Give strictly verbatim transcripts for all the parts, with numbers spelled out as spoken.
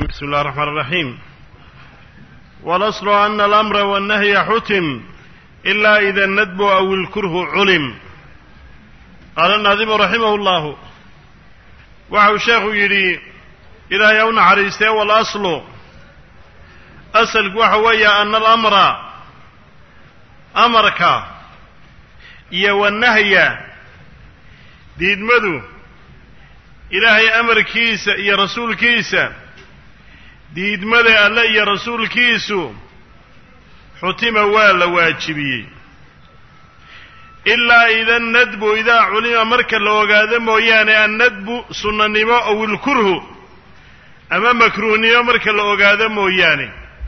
بسم الله الرحمن الرحيم. والأصل أن الأمر والنهي حتم إلا إذا الندب أو الكره علم. قال الناظم رحمه الله وحو الشيخ يري إلى يوم عريسته. والأصل أصل وحوي أن الأمر أمرك إيا والنهي ديد مدو إلهي أمر كيسا إيا رسول كيسا ديد مدى الله إيا رسول كيسو حتم والا واجبي إلا إذا الندب إذا علم مركا لو قادم وياني الندب سنة نماء أو الكره أما مكروني مركا لو قادم وياني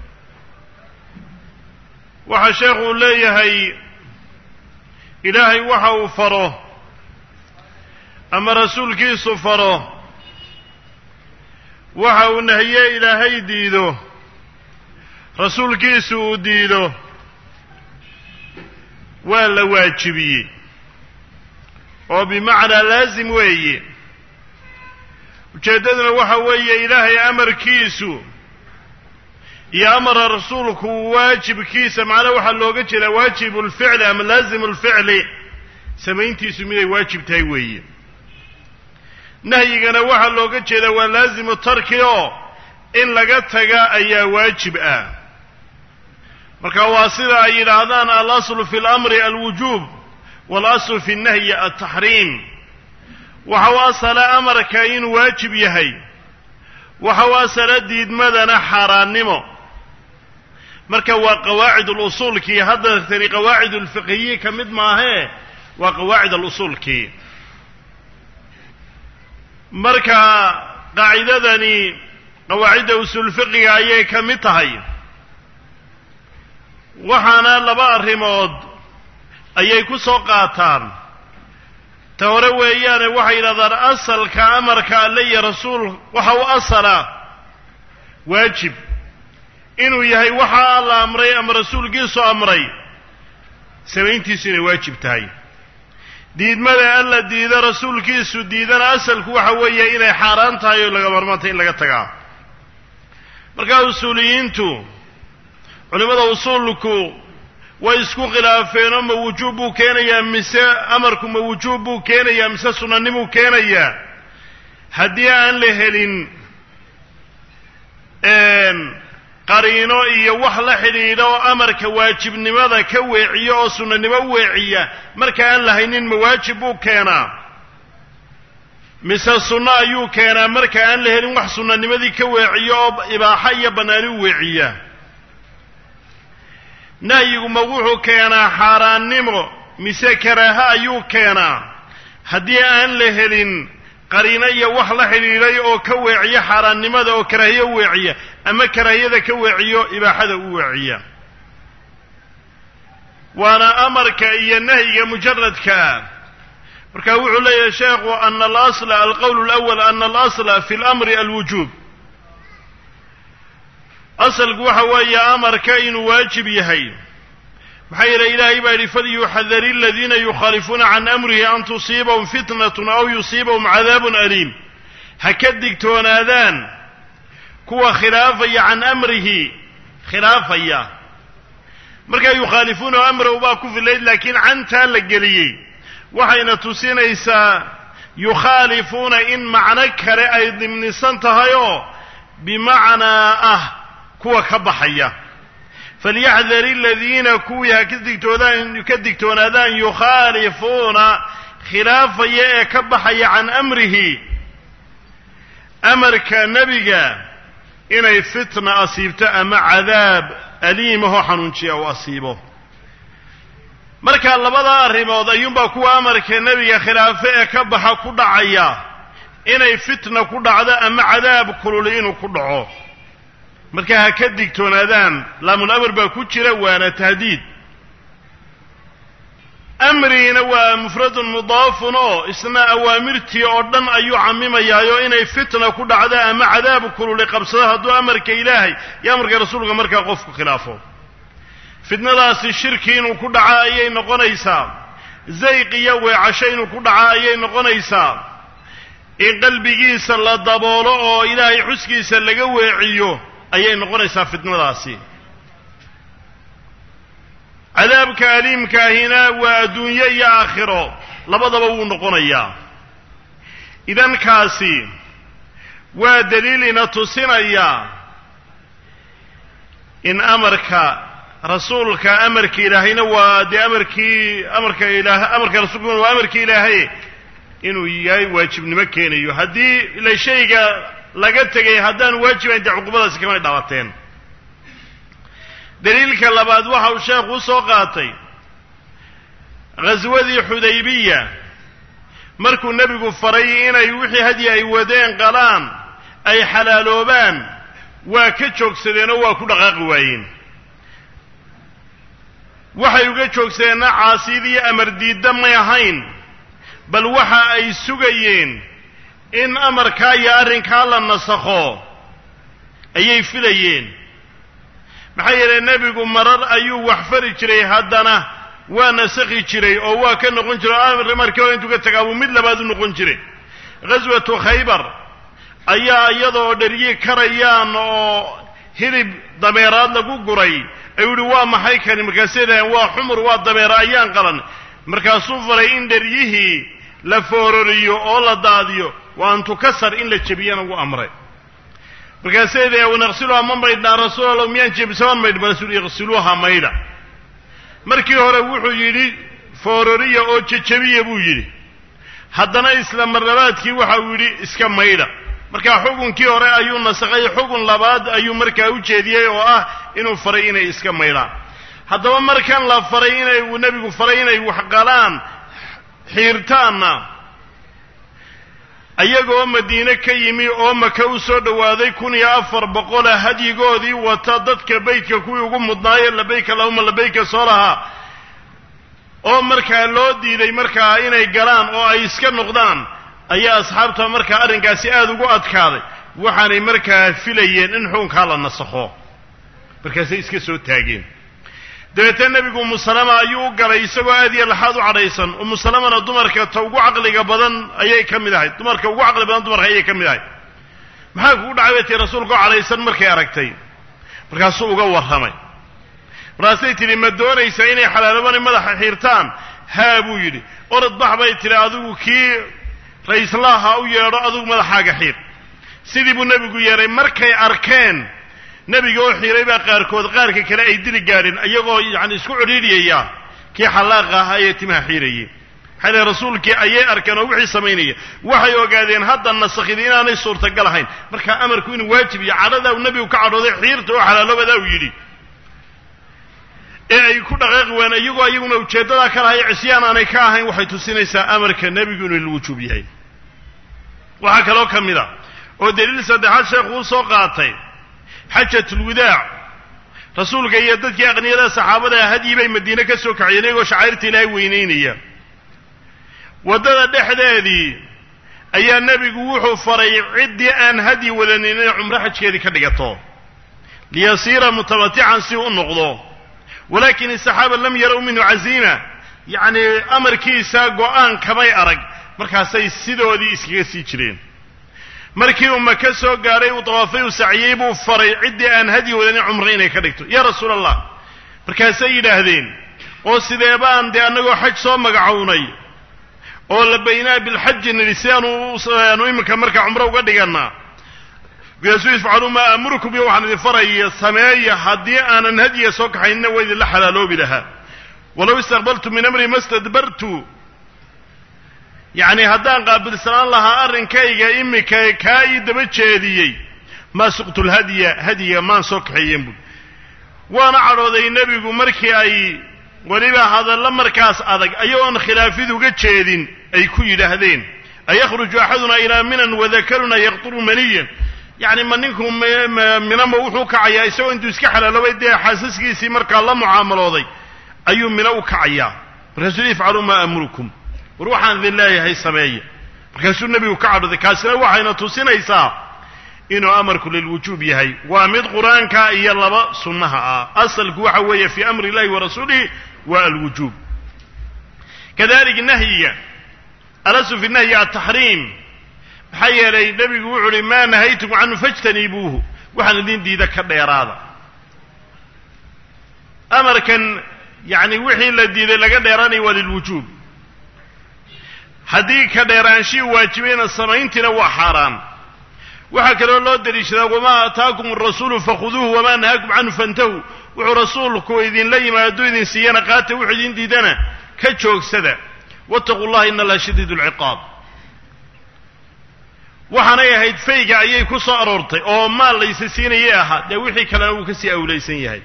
وحشيخ الله هي إلهي وحو فره أما رسول كيسو فره وحو نهي إلهي ديدو رسول كيسو ديدو ولا واجبي وبمعنى لازم وي وجددنا وحوي إلهي أمر كيسو يا أمر رسولك واجب كيسا معنا وحل لوقتش واجب الفعل أم لازم الفعل سمينتي سميه واجب تايوي نهينا وحل لوقتش ولازم التركيو إن لقتها أي واجب آه marka waa sida ay yiraahdaan al-aslu fi al-amr al-wujub wal-aslu fi an-nahy at-tahrim waxa wasala amarka in waajib yahay waxa wasala diidmadana xaraannimo marka waa qawaacid al-usul ki hadda tani qawaacid al-fiqhiyya kamid maahe waa qawaacid al-usul ki marka qaacidadani qawaacid usul fiqhiyya ayay kamid tahay waxaana laba arrimood ayay ku soo qaataan ta hore weeyaane waxay yidhahdaan asalka amarka alle iyo rasuul waxa uu asala waajib inuu yahay waxa alla amray ama rasuulkiisu amray samayntiisu inay waajib tahay diidmada alla diida rasuulkiisu diidana asalku waxa weeye inay xaaraan tahay oo laga marmaanta in laga tagaa marka usuuliyiintu culimada usuulku way isku khilaafeen ma wujuub buu keenayaa mise amarku ma wujuub buu keenayaa mise sunnanimu keenayaa haddii aan la helin qariino iyo wax la xidhiidha oo amarka waajibnimada ka weeciyo oo sunnanimo u weeciya marka aan la haynin ma waajib buu keenaa mise sunno ayuu keenaa marka aan la helin wax sunnanimadii ka weeciyo oo ibaaxa iyo bannaani u weeciya nahyigu ma wuxuu keenaa xaaraannimo mise karaaha ayuu keenaa haddii aan la helin qariino iyo wax la xidhiidhay oo ka weeciya xaaraannimada oo karaahiyo u weeciya ama karaahiyada ka weeciyo ibaaxada u weeciya waana amarka iyo nahyiga mujaradkaa marka wuxuu leeyahay sheekhu ana alasla alqowl alawal ana alasla fi lamri alwujuub asalku waxa weeye amarka inuu waajib yahay maxaa yeelay ilaahay baa yidhi falyuxadari aladiina yukhaalifuuna can amrihi an tusiibahum fitnatun aw yusiibahum cadaabun aliim ha ka digtoonaadaan kuwa khilaafaya can amrihi khilaafaya markaa yukhaalifuuna amrahu baa ku filayd laakiin cantaa la geliyey waxayna tusinaysaa yukhaalifuuna in macno kale ay dimnisan tahay oo bimacnaa ah kuwa ka baxaya falyaxdari aladiina kuwii ha ka digtoodaan ka digtoonaadaan yukhaalifuuna khilaafaya ee ka baxaya can amrihi amarka nebiga inay fitna asiibto ama cadaab aliimahoo xanuunjiya u asiibo marka labada arrimood ayuunbaa kuwa amarka nebiga khilaafe ee ka baxa ku dhacaya inay fitna ku dhacdo ama cadaab kululi inuu ku dhaco marka ha ka digtoonaadaan laamul amr baa ku jira waana tahdiid amriina waa mufradun mudaafun oo isna awaamirtii oo dhan ayuu camimayaayo inay fitna ku dhacdo ama cadaab kululi qabsado hadduu amarka ilaahay iyo amarka rasuulka markaa qofku khilaafo fitnadaasi shirki inuu ku dhaca ayay noqonaysaa zayq iyo weecasho inuu ku dhaca ayay noqonaysaa in qalbigiisa la daboolo oo ilaahay xuskiisa laga weeciyo ayay noqonaysaa fitnadaasi cadaabka aliimkaahina waa adduunyo iyo aakhiro labadaba wuu noqonayaa idan kaasi waa daliil ina tusinaya in amarka rasuulka amarka ilaahayna waa dee amarkii amarka ilaah amarka rasuulkuna waa amarkii ilaahay inuu yahay waajibnimo keenayo haddii ila shayga laga tegay haddaan waajibayn dee cuqubadaasi kamay dhaawateen daliilka labaad waxa uu sheekhu u soo qaatay ghaswadii xudaybiya markuu nebigu faray inay wixii hadyi ay wadeen qalaan ay xalaaloobaan waa ka joogsadeen oo waa ku dhaqaaqi waayeen waxay uga joogsadeenna caasiyadii amar diidda may ahayn bal waxa ay sugayeen in amarkaa iyo arrinkaa la nasakho ayay filayeen maxaa yeelay nebigu marar ayuu wax fari jiray haddana waa nasakhi jiray oo waa ka noqon jiray amar markii hore intuu ka tagaa buu mid labaad u noqon jiray ghaswatu khaybar ayaa iyadoo dheryi karayaan oo hilib dameeraad lagu guray ayuu yihi waa maxay kani markaasay dhaheen waa xumur waa dameera ayaan qalan markaasuu faray in dheryihii la foororiyo oo la daadiyo waa antukasar in la jebiyana ugu amray markaasay dhaheen wanaqsiluha ma maydhnaa rasuul allah miyaan jebisaan maydh rasuul iqsiluuha maydha markii hore wuxuu yidhi foororiya oo jejebiya buu yidhi haddana isla marlabaadkii waxa uu yidhi iska maydha markaa xukunkii hore ayuu nasakhay xukun labaad ayuu markaa u jeediyey oo ah inuu faray inay iska maydhaan haddaba markan la faray inay uu nebigu faray inay wax qalaan xiirtaanna ayagoo madiine ka yimi oo maka u soo dhowaaday kun iyo afar boqola hadyigoodii wata dadka baydka kuwii ugu mudnaaye labayka allahuma labayka soo lahaa oo markaa loo diiday markaa inay galaan oo ay iska noqdaan ayaa asxaabta markaa arrinkaasi aada ugu adkaaday waxaanay markaa filayeen in xukunkaa la nasakho markaasay iska soo taageen dabeetana nebigu umu salama ayuu u galay isagoo aad iyo laxaad u cadhaysan umu salamana dumarka ta ugu caqliga badan ayay ka mid ahayd dumarka ugu caqli badan dumarka ayay ka mid ahayd maxaa kugu dhacay bay tii rasuulka oo cadhaysan markay aragtay markaasuu uga warramay markaasay tidhi ma doonaysaa inay xalaaloobaan madaxa xiirtaan haa buu yidhi orod bax bay tidhi adigu kii ra-islaaha u yeedho adigu madaxaaga xiir sidii buu nebigu yeedhay markay arkeen nebiga oo xiiray baa qaarkood qaarka kale ay dili gaadheen iyagoo yacni isku cidhiidhiyaya kii xallaaqa ahaa ee timaha xiirayay maxaa leey rasuulkii ayay arkeen oo wixii samaynaya waxay ogaadeen hadda nasakhidi inaanay suurtagal ahayn markaa amarku inuu waajib iyo cadhadaa uu nebigu ka cadhooday xiirta oo xalaaloobadaa uu yidhi ee ay ku dhaqaaqi waan iyagoo iyaguna ujeeddadaa ka lahay cisyaan aanay ka ahayn waxay tusinaysaa amarka nebigu inuu lwujuub yahay waxaa kaloo ka mid a oo daliil saddexaad sheekhu u soo qaatay xajatulwadaac rasuulka iyo dadkii aqniyada saxaabada hadyi bay madiine ka soo kaciyeen iyagoo shacairta ilaahay weynaynaya waddada dhexdeedii ayaa nebigu wuxuu faray ciddii aan hadyi wadanin inay cumro xajkeedii ka dhigato liyasiira mutamatican si u noqdo walaakin asaxaaba lam yarow minhu caziima yacni amarkiisa go-aan kamay arag markaasay sidoodii iskaga sii jireen markii uu maka soo gaadhay uu dawaafay uu saciyey buu faray ciddii aan hadyi wadanin cumro inay ka dhigto yaa rasuul allah markaasay yidhaahdeen oo sidee baan dee annagoo xaj soo magacownay oo labaynaa bilxaji nidhi si aanu aanu iminka markaa cumro uga dhigannaa markaasuu ifcaluu maa aamurukum iyo waxaan idin faraya sameeya haddii aanan hadyiga soo kaxaynina waa idinla xalaaloobi lahaa walow istaqbaltu min amri ma stadbartu yacni haddaan qaabilsanaan lahaa arrinkayga iminka kaa ii daba jeediyey maa suqtu lhadya hadyiga maan soo kaxeeyeen buui waana cadhooday nebigu markii ay weliba hadallo markaas adag ayagoon khilaafid uga jeedin ay ku yidhaahdeen ayakhruju axaduna ilaa minan wadakaruna yaqturu maniyan yacni ma ninku minama wuxuu kacayaa isagoo intuu iska xalaaloobay dee xaasaskiisii markaa la mucaamalooday ayuu mina u kacayaa markaasuu ifcaluu maa amurukum war waxaan idin leeyahay sameeya markaasuu nebigu ka cadhooday kaasina waxayna tusinaysaa inuu amarku lilwujuub yahay waa mid qur-aanka iyo laba sunnaha ah asalku waxa weeye fii amri illahi wa rasuulihi waa alwujuub kadalik nahyiga alasu fi nahyi ataxriim حيالي النبي يقول ما نهيتكم عنه فاجتنبوه وحن الدين ديدا كديرادا أمر كان يعني وحي الذي لقى ديراني وللوجوب هدي كديران شيء واجبين السماين تنوى حرام وحكى الله دريشنا وما أتاكم الرسول فخذوه وما نهاكم عنه فانتهوا ورسولك إذن لي ما يدو إذن سيانا قاته وحدين ديدنا كتشوك سدا واتقوا الله إن الله شديد العقاب waxaana yahayd fayga ayay ku soo aroortay oo maal la isisiinayay aha de wixii kale uu ka sii awlaysan yahay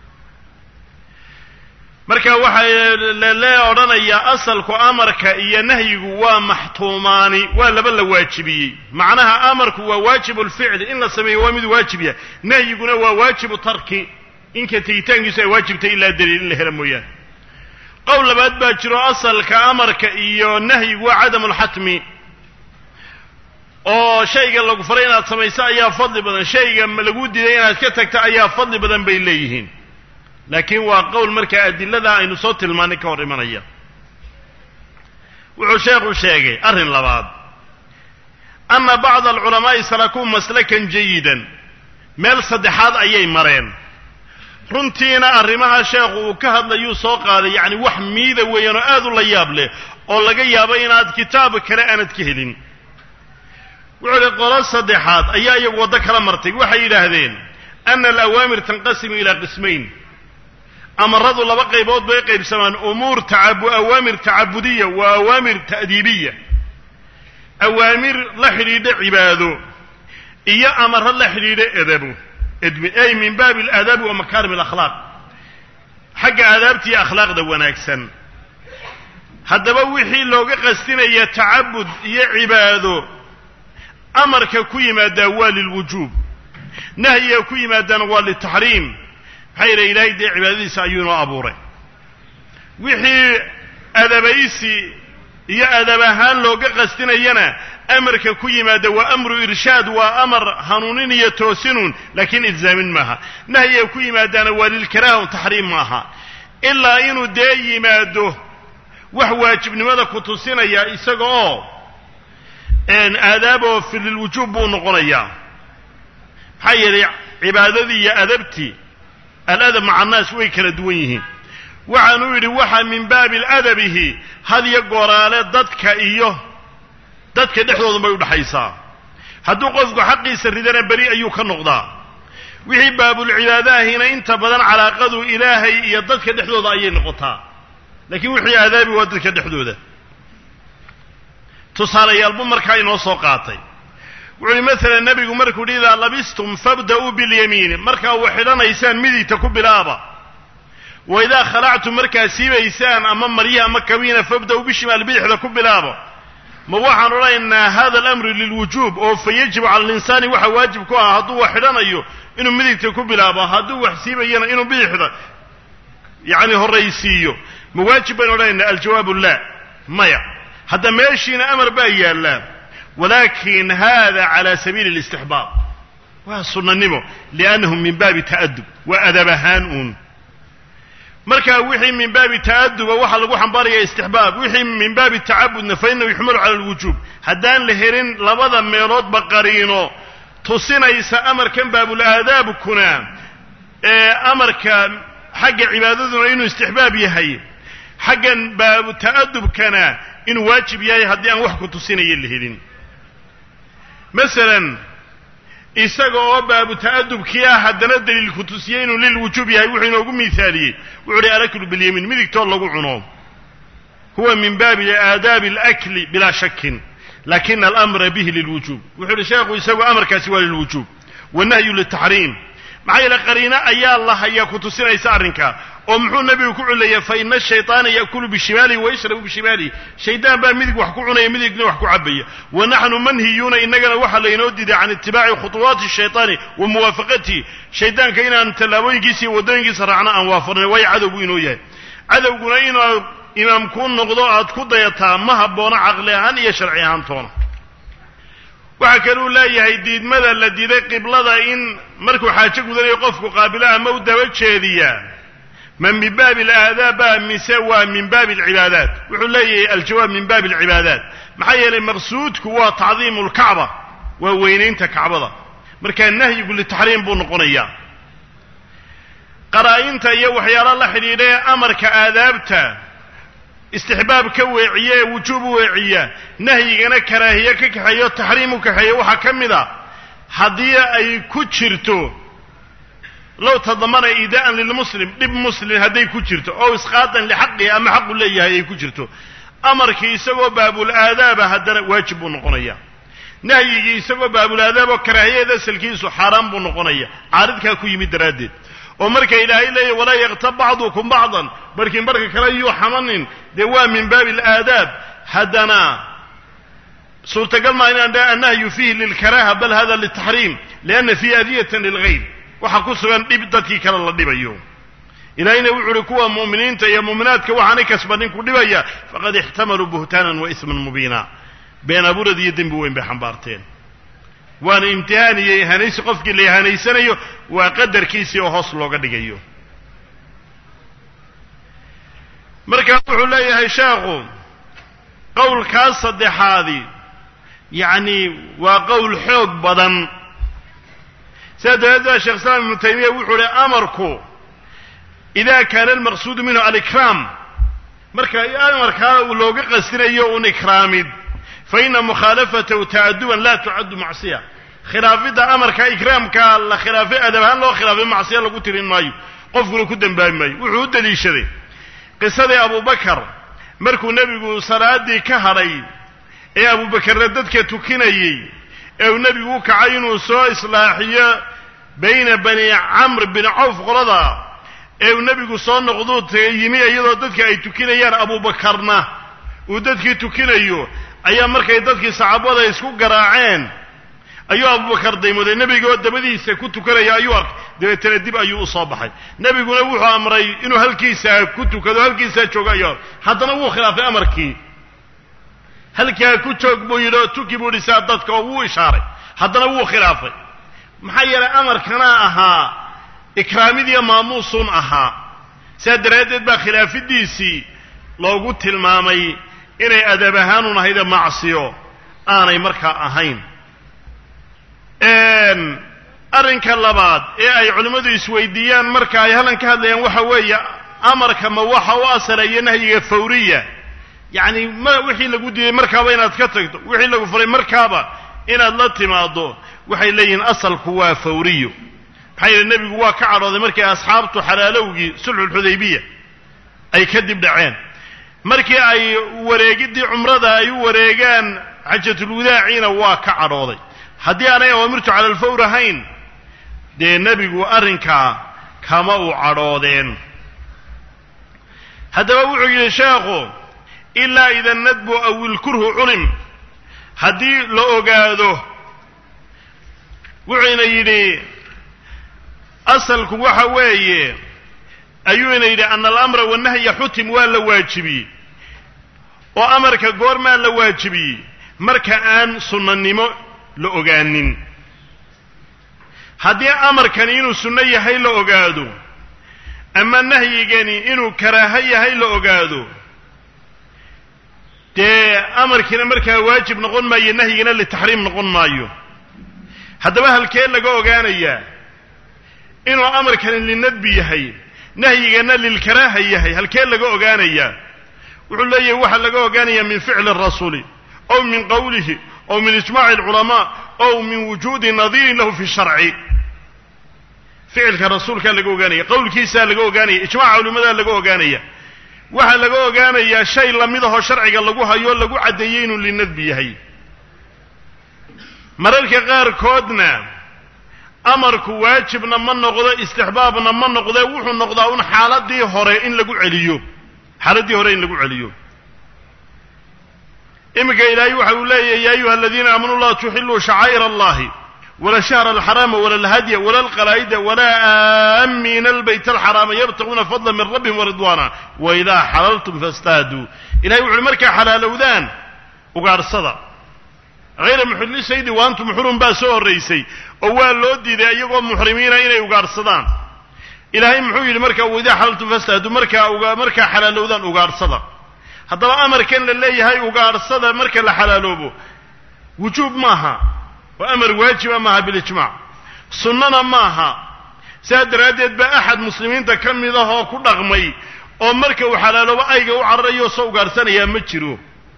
marka waxa la oranaya asalku amarka iyo nahyigu waa maxtuumaani waa laba la waajibiyay macnaha amarku waa waajibul ficl in la sameeyo waa mid waajibiya nahyiguna waa waajibu tarki in ka tiitaankiisu ay waajibtay ila daliil la helo mooyaan qowl labaad baa jiro asalka amarka iyo nahyigu waa cadamul hatmi oo shayga lagu faray inaad samayso ayaa fadli badan shayga lagu diiday inaad ka tagto ayaa fadli badan bay leeyihiin laakiin waa qowl marka adillada aynu soo tilmaanay ka hor imanaya wuxuu sheekhu sheegay arrin labaad anna ba'd al-ulama salaku maslakan jayidan meel saddexaad ayay mareen runtiina arrimaha sheekhu uu ka hadlayo soo qaaday yaani wax miida weeyano aad u la yaab leh oo laga yaabo inaad kitaab kale aanad ka helin وعلى قول صدحات أيها يوضك لمرتك وحي يلاهدين أن الأوامر تنقسم إلى قسمين أمرضوا الله بقى يبوض بقى بسمان أمور تعب أوامر تعبدية وأوامر تأديبية أوامر لحريد عباده إيا أمر لحريد أدبه أي من باب الأدب ومكارم الأخلاق حق أدابتي أخلاق دوانا أكسن هذا بوحي لو قستنا يتعبد يعباده أمرك كويما دوا للوجوب نهي كويما دوا للتحريم حير إلهي دي عبادي سعيون وأبوري وحي أدبيسي يا أدبهان لو قستنا ينا أمرك كويما دوا أمر إرشاد وأمر هنونين يتوسنون لكن إلزام معها نهي كويما دوا للكراه وتحريم معها إلا إنه دايما دو وحواجب لماذا كتوسنا يا إساقو إن آدابه في الوجوب ونقريا حيري عبادتي يا أدبتي الأدب مع الناس ويكل دويه وعنوري وحا من باب الأدبه هذه القرالات ضدك إيوه ضدك دحوظ ما يدحيصا هدو قفق حقي سردنا بريء أيوك النقضاء وحي باب العبادة هنا انت بدن على قدو إلهي يضدك دحوظ أي نقطة لكن وحي آدابي وددك دحوظه تصالي يالبو مركا إنو سوقاتي وعلي مثلا النبي مركو إذا لبستم فابدأوا باليمين مركا وحدنا إيسان مدي تكب بالآبا وإذا خلعتم مركا سيبا إيسان أمام مريها مكوين فابدأوا بالشمال بيح تكب بالآبا موحا نرى إن هذا الأمر للوجوب أو فيجب على الإنسان وحا واجب كوها هدو وحدنا إيو إنو مدي تكب بالآبا هدو وحسيبا إيانا إنو بيح يعني هو الرئيسيو مواجبا نرى إن الجواب لا مايا هذا ماشينا أمر بأي الله ولكن هذا على سبيل الاستحباب وصلنا النمو لأنهم من باب تأدب وأدبهان مركا وحي من باب تأدب ووحى لقوحا باريا استحباب وحي من باب التعبد فإنه يحمل على الوجوب هدان لهرين لبضا ميرود بقرينو تصينا يسا أمر كان باب الآداب كنا أمر كان حق عبادتنا إنه استحباب يهي حقا باب التأدب كان إنه واجب يهي هدي أن وحكو تصينا يلهرين مثلا إساقوا باب تأدب كيا هدنا دليل الكتوسيين للوجوب يهي وحين أقول مثالي وعلي أركل باليمين مذيك تقول لقوا عنهم هو من باب آداب الأكل بلا شك لكن الأمر به للوجوب وحين شاقوا يساقوا أمر كاسوا للوجوب والنهي للتحريم معي لقرينا أيا الله يا كتوسينا يسارنك ومحو النبي يقول لي فإن الشيطان يأكل بشماله ويشرب بشماله شيطان بقى مذيك وحكو عنا يمذيك وحكو عبية ونحن منهيون إننا وحا لينودد عن اتباع خطوات الشيطان وموافقته شيطان كينا أن تلاوين جيسي ودين جيسي رعنا أنوافرنا وي عذبو إنويا عذبو إنو إمام كون نقضاء كضيطا مهبونا عقليهان يشرعيهان تونا وحكروا لا يهيديد ماذا الذي ذا قبلة إن مركو حاجك ذا يقفك قابلها مودة وجهدية ma min baabi alaadaaba mise waa min baabi alcibaadaat wuxuu leeyahay aljawaab min baabi alcibaadaat maxaa yeelay maqsuudku waa tacdiimu lkacba waa weynaynta kacbada markaa nahyigu litaxriim buu noqonayaa qaraa'inta iyo waxyaala la xidhiidha ee amarka aadaabta istixbaab ka weeciya ee wujuub u weeciya nahyigana karaahiye ka kaxeeyo taxriim u kaxeeyo waxaa ka mid a haddii ay ku jirto low tadamana iidaa'an lilmuslim dhib muslim hadday ku jirto oo isqaatan lixaqihi ama xaqu leeyahay ay ku jirto amarkii isagoo baabul aadaaba haddana waajib buu noqonaya nahyigii isagoo baabul aadaab oo karaahiyeed asalkiisu xaaraan buu noqonaya caaridkaa ku yimid daraaddeed oo marka ilaahay leeyahy walaa yaktab bacdukum bacdan barkiin barka kale yuu xamanin dee waa min baabi alaadaab haddana suurtagal maa inaan dhaha annahyu fiihi lilkaraaha bal hada litaxriim lianna fiihi adiyatan lilgayr waxaa ku sugan dhib dadkii kale la dhibayo ilaahayna wuxu uhi kuwa mu'miniinta iyo mu'minaadka waxaanay kasbanin ku dhibaya faqad ixtamaluu buhtaanan wa isman mubiina been abuurad iyo dembi weyn bay xambaarteen waana imtihaan iyo ihanaysi qofkii la ihanaysanayo waa qadarkiisii oo hoos looga dhigayo markaa wuxuu leeyahay sheekhu qowlkaas saddexaadi yacni waa qowl xoog badan sidaa dabadeed baa sheekh islaam ibnu taymiya wuxuu uhi amarku ida kaana almaqsuudu minhu alikraam marka amarkaa looga qastinayo un ikraamid faina mukhaalafatahu ta'aduban laa tucaddu macsiya khilaafidda amarka ikraamka la khilaafay adab ahaan loo khilaafay macsiya lagu tirin maayo qofkuna ku dembaabi maayo wuxuu u daliishaday qisadii abubakar markuu nebigu salaadii ka hadhay ee abubakarna dadka tukinayey ee uu nebigu u kacay inuu soo islaaxiyo bayna bani camr bin cawf qolada ee uu nebigu soo noqduu yimi iyadoo dadka ay tukinayaan abubakarna uu dadkii tukinayo ayaa markay dadkii saxaabada isku garaaceen ayuu abubakar daymooday nebiga oo dabadiisa ku tukanaya ayuu arkay dabeetana dib ayuu u soo baxay nebiguna wuxuu amray inuu halkiisaa ku tukado halkiisaa joogo ayuu haddana wuu khilaafay amarkii halkaa ku joog buu yidhi oo tuki buu dhisaa dadka oo wuu ishaaray haddana wuu khilaafay maxaa yeelay amarkana ahaa ikraamidiiyo maamuusun ahaa sidaa daraaddeed baa khilaafidiisii loogu tilmaamay inay adab ahaanun ahayde macsiyo aanay markaa ahayn arrinka labaad ee ay culimmadu isweydiiyaan marka ay hallan ka hadlayaan waxa weeye amarka ma waxa u asalayo nahyiga fawriya yacni ma wixii lagu diiday markaaba inaad ka tagto wixii lagu faray markaaba inaad la timaado waxay leeyihiin asalku waa fawriyo maxaa yeele nebigu waa ka cadhooday markii asxaabtu xalaalowgii sulxulxudaybiya ay kadib dhaceen markii ay wareegiddii cumrada ay u wareegaan xajatulwadaaciina waa ka cadhooday haddii aanay awaamirtu cala alfawr ahayn dee nebigu arrinkaa kama u cadhoodeen haddaba wuxuu yidhi sheekhu ilaa ida nadbu aw ilkurhu culim haddii la ogaado wuxuuna yidhi asalku waxa weeye ayuuna yidhi ana alamra wanahya xutim waa la waajibiyey oo amarka goormaa la waajibiyey marka aan sunnanimo la ogaanin haddii amarkani inuu sunno yahay la ogaado ama nahyigani inuu karaaho yahay la ogaado dee amarkiina markaa waajib noqon maayo nahyigina litaxriim noqon maayo haddaba halkee laga ogaanayaa inuu amarkani linadbi yahay nahyigana lilkaraaha yahay halkee laga ogaanayaa wuxuu leeyahay waxaa laga ogaanayaa min ficli arasuuli aw min qowlihi aw min ijmaaci alculamaa aw min wujuudi nadiirin lahu fi sharci ficilka rasuulkaa laga ogaanaya qowlkiisaa laga ogaanaya ijmaaca culimadaa laga ogaanaya waxaa laga ogaanayaa shay lamidahoo sharciga lagu hayo lagu caddeeyey inuu linadbi yahay mararka qaarkoodna amarku waajibna ma noqdo istixbaabna ma noqdee wuxuu noqdaa un xaaladii hore in lagu celiyo xaaladdii hore in lagu celiyo iminka ilaahay waxa uu leeyahay ya ayuha aladiina aamanuu laa tuxiluu shacaa'ir allahi wala shahra alxaraama wala alhadya wala alqalaa'ida wala aamina albayt alxaraama yabtaguuna fadla min rabbihim waridwaana waidaa xalaltum fastaaduu ilahay wuxu uhi markaa xalaalowdaan ugaadhsada hayra muxilli saydi wa antum xurum baa soo horraysay oo waa loo diiday iyagoo muxrimiina inay ugaadhsadaan ilaahay muxuu yidhi marka waidaa xalaltum fastahdu markaa uga markaa xalaalowdaan ugaadhsada haddaba amarkan la leeyahay ugaadhsada marka la xalaaloobo wujuub maaha waa amar waajiba maaha bilijmaac sunnana maaha sidaa daraaddeed baa axad muslimiinta ka mid ah oo ku dhaqmay oo marka uu xalaaloobo ayga u cararayo soo ugaadhsanayaa ma jiro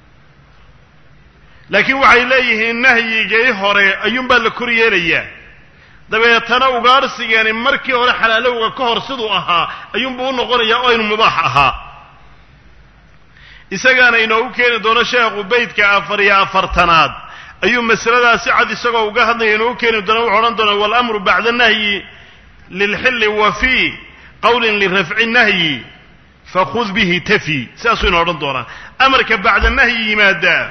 laakiin waxay leeyihiin nahyigii hore ayuunbaa la kor yeelayaa dabeetana ugaadhsigani markii hore xalaalowga ka hor siduu ahaa ayuunbuu u noqonayaa oo aynu mubaax ahaa isagaana inoogu keeni doono sheekhu beydka afar iyo afartanaad ayuu masaladaasi cad isagoo uga hadlaya inoogu keeni doona wuxuu odhan doonaa waalamru bacda nahyi lilxilli wa fii qowlin lirafci nahyi fakhud bihi tafi sidaasuu inoo odhan doonaa amarka bacda nahyi yimaadaa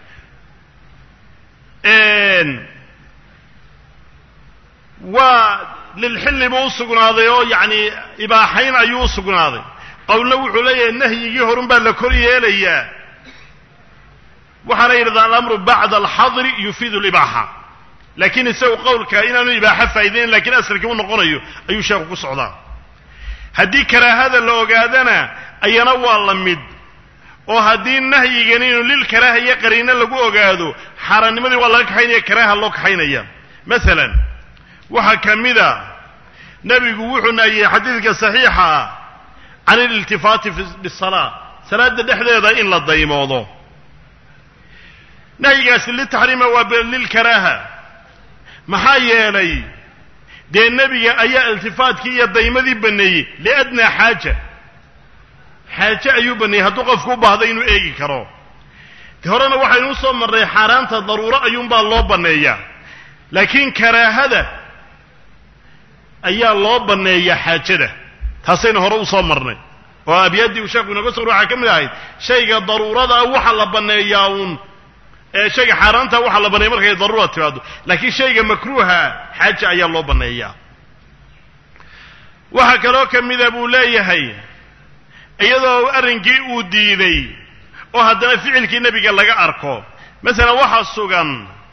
waa lilxilli buu u sugnaaday oo yacni ibaaxayn ayuu u sugnaaday qowlna wuxuu leeyahay nahyigii horun baa la kor yeelayaa waxaana yidhahdaa alamru bacda alxadri yufiidu libaaxa laakiin isagu qowlka inaanu ibaaxo faa'idayn lakiin asalkii u noqonayo ayuu sheekhu ku socdaa haddii karaahada la ogaadana ayana waa la mid oo haddii nahyigan inuu lilkaraaha iyo qariino lagu ogaado xaaraannimadii waa laga kaxaynaya karaaha loo kaxaynaya masalan waxaa ka mida nebigu wuxuu nahyey xadiidka saxiixa ah can ililtifaati bisalaa salaada dhexdeeda in la daymoodo nahyigaasi litaxriima waa lilkaraaha maxaa yeelay dee nebiga ayaa iltifaatkii iyo daymadii baneeyey liadnaa xaaja xaaje ayuu baneeyey hadduu qofku u baahdo inuu eegi karo de horena waxaynu usoo marnay xaaraanta daruuro ayuunbaa loo banneeyaa laakiin karaahada ayaa loo banneeyaa xaajada taasaynu hore usoo marnay oo abyaaddii uu sheekhu inooga soo waxaa ka mid ahayd shayga daruurada waxa la banneeyaa uun ee shayga xaaraanta waxa la banneeya markay daruura timaado laakiin shayga makruuha xaaja ayaa loo banneeyaa waxaa kaloo ka mida buu leeyahay iyadoo arrinkii uu diiday oo haddana ficilkii nebiga laga arko masalan waxaa sugan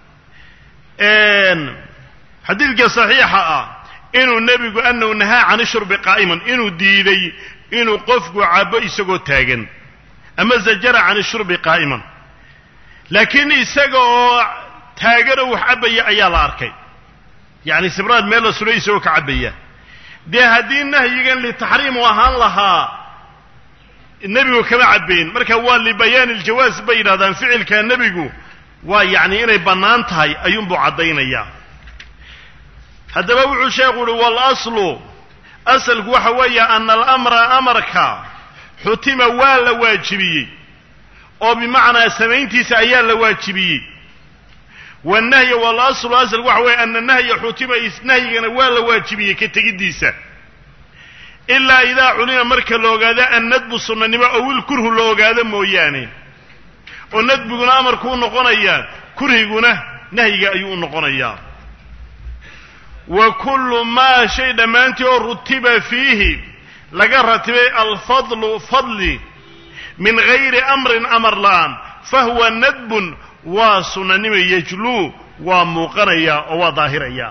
xadiidka saxiixa ah inuu nebigu annahu nahaa can ishurbi qaa'iman inuu diiday inuu qofku cabo isagoo taagan ama zajara can ishurbi qaa'iman laakiin isaga oo taaganoo wax cabbaya ayaa la arkay yacni sibraad meel la sulay isagoo ka cabbaya dee haddii nahyigan litaxriim u ahaan lahaa nebigu kama cabbayn marka waa libayaani iljawaas bay yidhahdaan ficilka nebigu waa yacni inay bannaan tahay ayuunbuu caddaynayaa haddaba wuxuu sheekhu uhi waalaslu asalku waxa weeye ana alamra amarka xutima waa la waajibiyey oo bimacnaa samayntiisa ayaa la waajibiyey wannahya waalaslu asalku waxa weeye ana nahya xutima nahyigana waa la waajibiyey ka tegiddiisa ilaa idaa culima marka la ogaado annadbu sunnanimo ow ilkurhu la ogaado mooyaane oo nadbiguna amarku u noqonayaa kurhiguna nahyiga ayuu u noqonayaa wa kullu maa shay dhammaantii oo rutiba fiihi laga ratibay alfadlu fadli min gayri amrin amar la'aan fahuwa nadbun waa sunnanimo yajluu waa muuqanayaa oo waa daahirayaa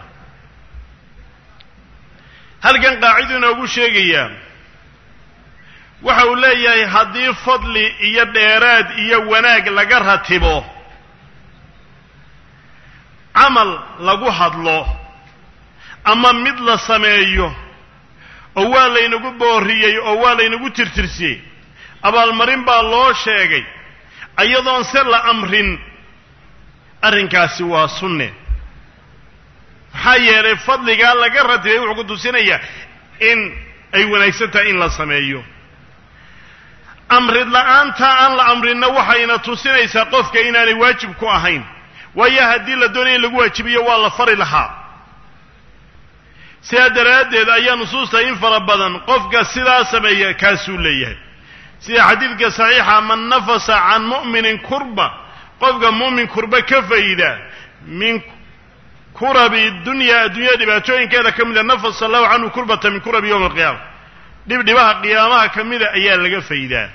halkan qaaciduu inoogu sheegayaa waxa uu leeyahay haddii fadli iyo dheeraad iyo wanaag laga ratibo camal lagu hadlo ama mid la sameeyo oo waa laynagu boorriyey oo waa laynagu tirtirsiyey abaalmarin baa loo sheegay iyadoon se la amrin arrinkaasi waa sunne maxaa yeelay fadligaa laga ratibay wuxuu ku tusinayaa in ay wanaagsan tahay in la sameeyo amrid la'aanta aan la amrinna waxayna tusinaysaa qofka inaanay waajib ku ahayn waayo haddii la doonaya in lagu waajibiyo waa la fari lahaa sidaa daraaddeed ayaa nusuusta in fara badan qofka sidaa sameeya kaasuu leeyahay sida xadiidka saxiixa man nafasa can mu'minin kurba qofka mu'min kurba ka fayda min kurabi dunya adduunya dhibaatooyinkeeda ka mida nafasa allahu canhu kurbata min kurabi yowma alqiyaama dhibdhibaha qiyaamaha ka mida ayaa laga faydaa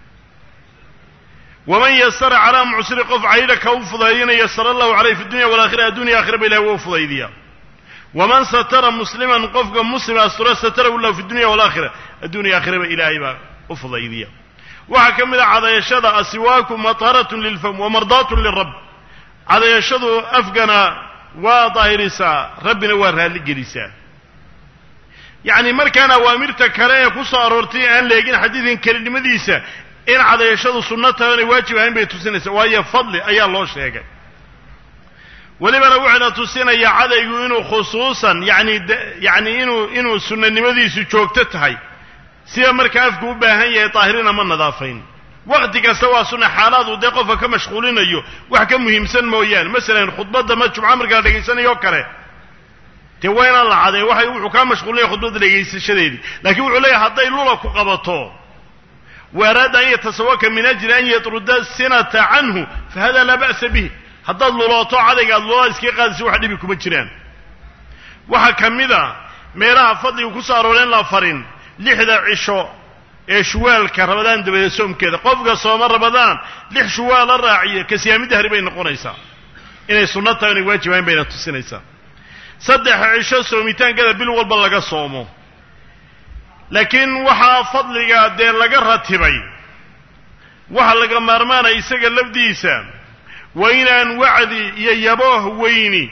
waman yasara calaa mucsiri qof caydha ka u fudaydinaya yasara allahu caleyh fi dunya walaakhira addunya aakhiraba ilahi waa u fudaydiyaa waman satara musliman qofka muslima astura satarahu llahu fi dunya waalaakhira addunya aakhiraba ilaahay baa u fudaydiya waxaa ka mid a cadayashada asiwaaku mataharatun lilfam wa mardaatun lirabb cadayashadu afgana waa daahirisaa rabbina waa raalli gelisaa yacni markaan awaamirta kale ee ku soo aroortay aan leegin xadiidkan kelinimadiisa in cadayashadu sunno tahay inay waajib ahayn bay tusinaysaa waayo fadli ayaa loo sheegay welibana wuxuuna tusinayaa cadaygu inuu khusuusan yani yani inuu inuu sunnanimadiisu joogto tahay sida marka afku u baahan yahay daahirin ama nadaafayn waqti kasta waa sunna xaalaadu dee qofka ka mashquulinayo wax ka muhiimsan mooyaane masalan khudbadda ma jumca markaa dhegaysanayo kale dee waa inaan la cadayn waxay wuxuu kaa mashquulinaya khudbadda dhegaysashadeedii laakiin wuxuu leeyahay hadday lula ku qabato waaraada an yatasawaka min ajli an yatruda sinata canhu fahada laa ba'sa bih haddaad lulooto cadayga aad lulaa iskaga qaadaysa wax dhibi kuma jiraan waxaa ka mid a meelaha fadliga ku soo arooreen la farin lixda cisho ee shuwaalka rabadaan dabadeed soomkeeda qofka sooma rabadaan lix shuwaal la raaciyo ka siyaami dahri bay noqonaysaa inay sunno tahay inay waajib ahayn bayna tusinaysaa saddex cisho soomitaankeeda bil walba laga soomo laakiin waxaa fadliga dee laga ratibay waxa laga maarmaanaya isaga lafdiisa waa inaan wacdi iyo yabooh weyni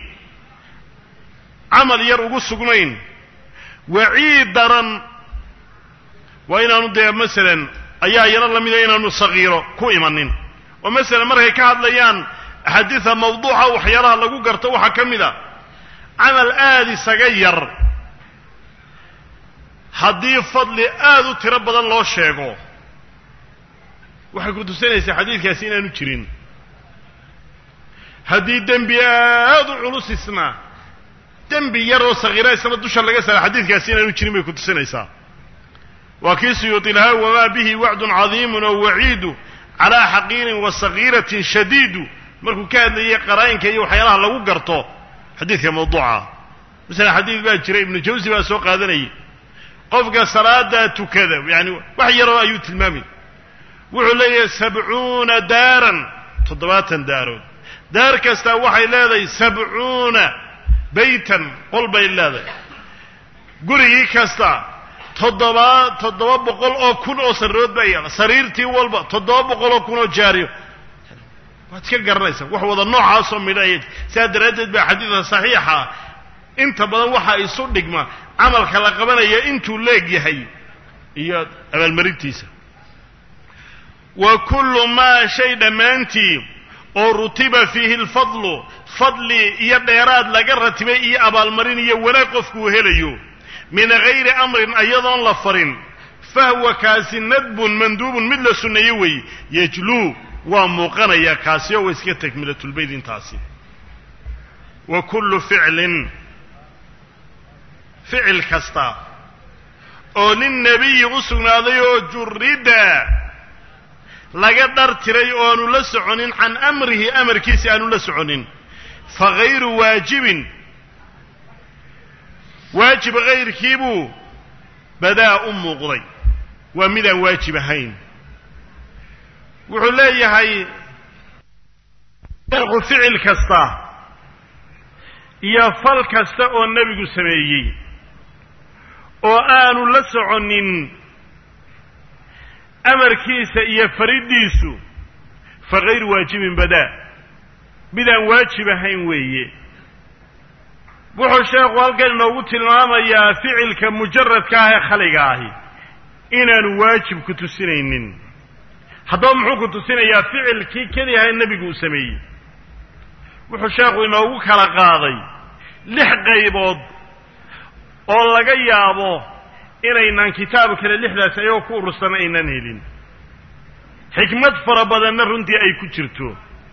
camal yar ugu sugnayn waciid daran waa inaanu dee masalan ayaa yaro la mida inaanu sagiiro ku imanin oo masalan markay ka hadlayaan axaadiida mawduuca waxyaalaha lagu garto waxaa ka mid a camal aada isaga yar haddii fadli aada u tiro badan loo sheego waxay ku tusinaysaa xadiidkaasi inaanu jirin haddii dembi aada u culus isna dembi yar oo sagiira isna dusha laga saara xadiidkaasi inaanu jirin bay ku tusinaysaa waa kii suyuuti lahaa wamaa bihi wacdun cadiimun oo waciidu calaa xaqiirin wa sagiiratin shadiidu markuu ka hadlayay qaraa'inka iyo waxyaalaha lagu garto xadiidka mawduuca masala xadiid baa jira ibnu jawsi baa soo qaadanayay qofka salaadaa tukada yani wax yaroo ayuu tilmaamay wuxuu leeyahay sabcuuna daaran toddobaatan daarood daar kastaa waxay leedahay sabcuuna baytan qol bay leedahay gurigii kasta toddoba toddoba boqol oo kun oo sariirood baa yaala sariirtii walba toddoba boqol oo kun oo jaariyo waad iska garanaysaa wax wada noocaasoo midhaya sidaa daraaddeed baa xadiidka saxiixa inta badan waxaa isu dhigma camalka la qabanaya intuu leeg yahay iyo abaalmarintiisa wa kullu maa shay dhammaantii oo rutiba fiihi alfadlu fadli iyo dheeraad laga ratibay iyo abaalmarin iyo wanaag qofku uu helayo min gayri amrin ayadoon la farin fahwa kaasi nadbun manduubun mid la sunneeye weeye yejluu waa muuqanaya kaasi oo wa iska takmilatulbayd intaasi wa kullu ficlin ficil kasta oo nin nebiyi u sugnaaday oo jurrida laga dhar tiray oo aanu la soconin can amrihi amarkiisi aanu la soconin fa gayru waajibin waajib hayrkiibuu badaa u muuqday waa midaan waajib ahayn wuxuu leeyahay sheekhu ficil kasta iyo fal kasta oo nebigu sameeyey oo aanu la soconin amarkiisa iyo fariddiisu fa gayru waajibin badaa midaan waajib ahayn weeye wuxuu sheekhu halkan inoogu tilmaamayaa ficilka mujaradka ah ee khaliga ahi inaanu waajib ku tusinaynin haddaba muxuu ku tusinayaa ficilkii keliyaha nebigu uu sameeyey wuxuu sheekhu inoogu kala qaaday lix qaybood oo laga yaabo inaynaan kitaab kale lixdaas ayagoo ku urursan aynan helin xikmad fara badanna runtii ay ku jirto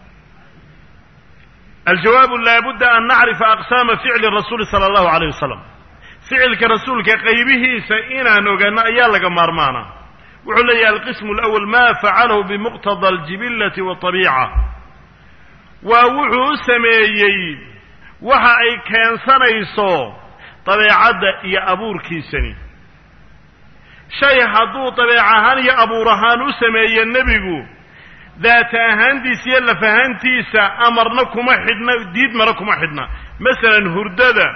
aljawaabu laabudda an nacrifa aqsaama ficli rasuuli sala allahu alayh wasalam ficilka rasuulka qaybihiisa inaan ogaano ayaa laga maarmaana wuxuu leeyahay alqismu alawal ma facalahu bimuqtada aljibillati waطabiica waa wuxuu u sameeyey waxa ay keensanayso dabeecadda iyo abuurkiisani shay hadduu dabeec ahaan iyo abuur ahaan u sameeye nebigu daata ahaantiisa iyo lafahaantiisa amarna kuma xidhna diidmana kuma xidhna masalan hurdada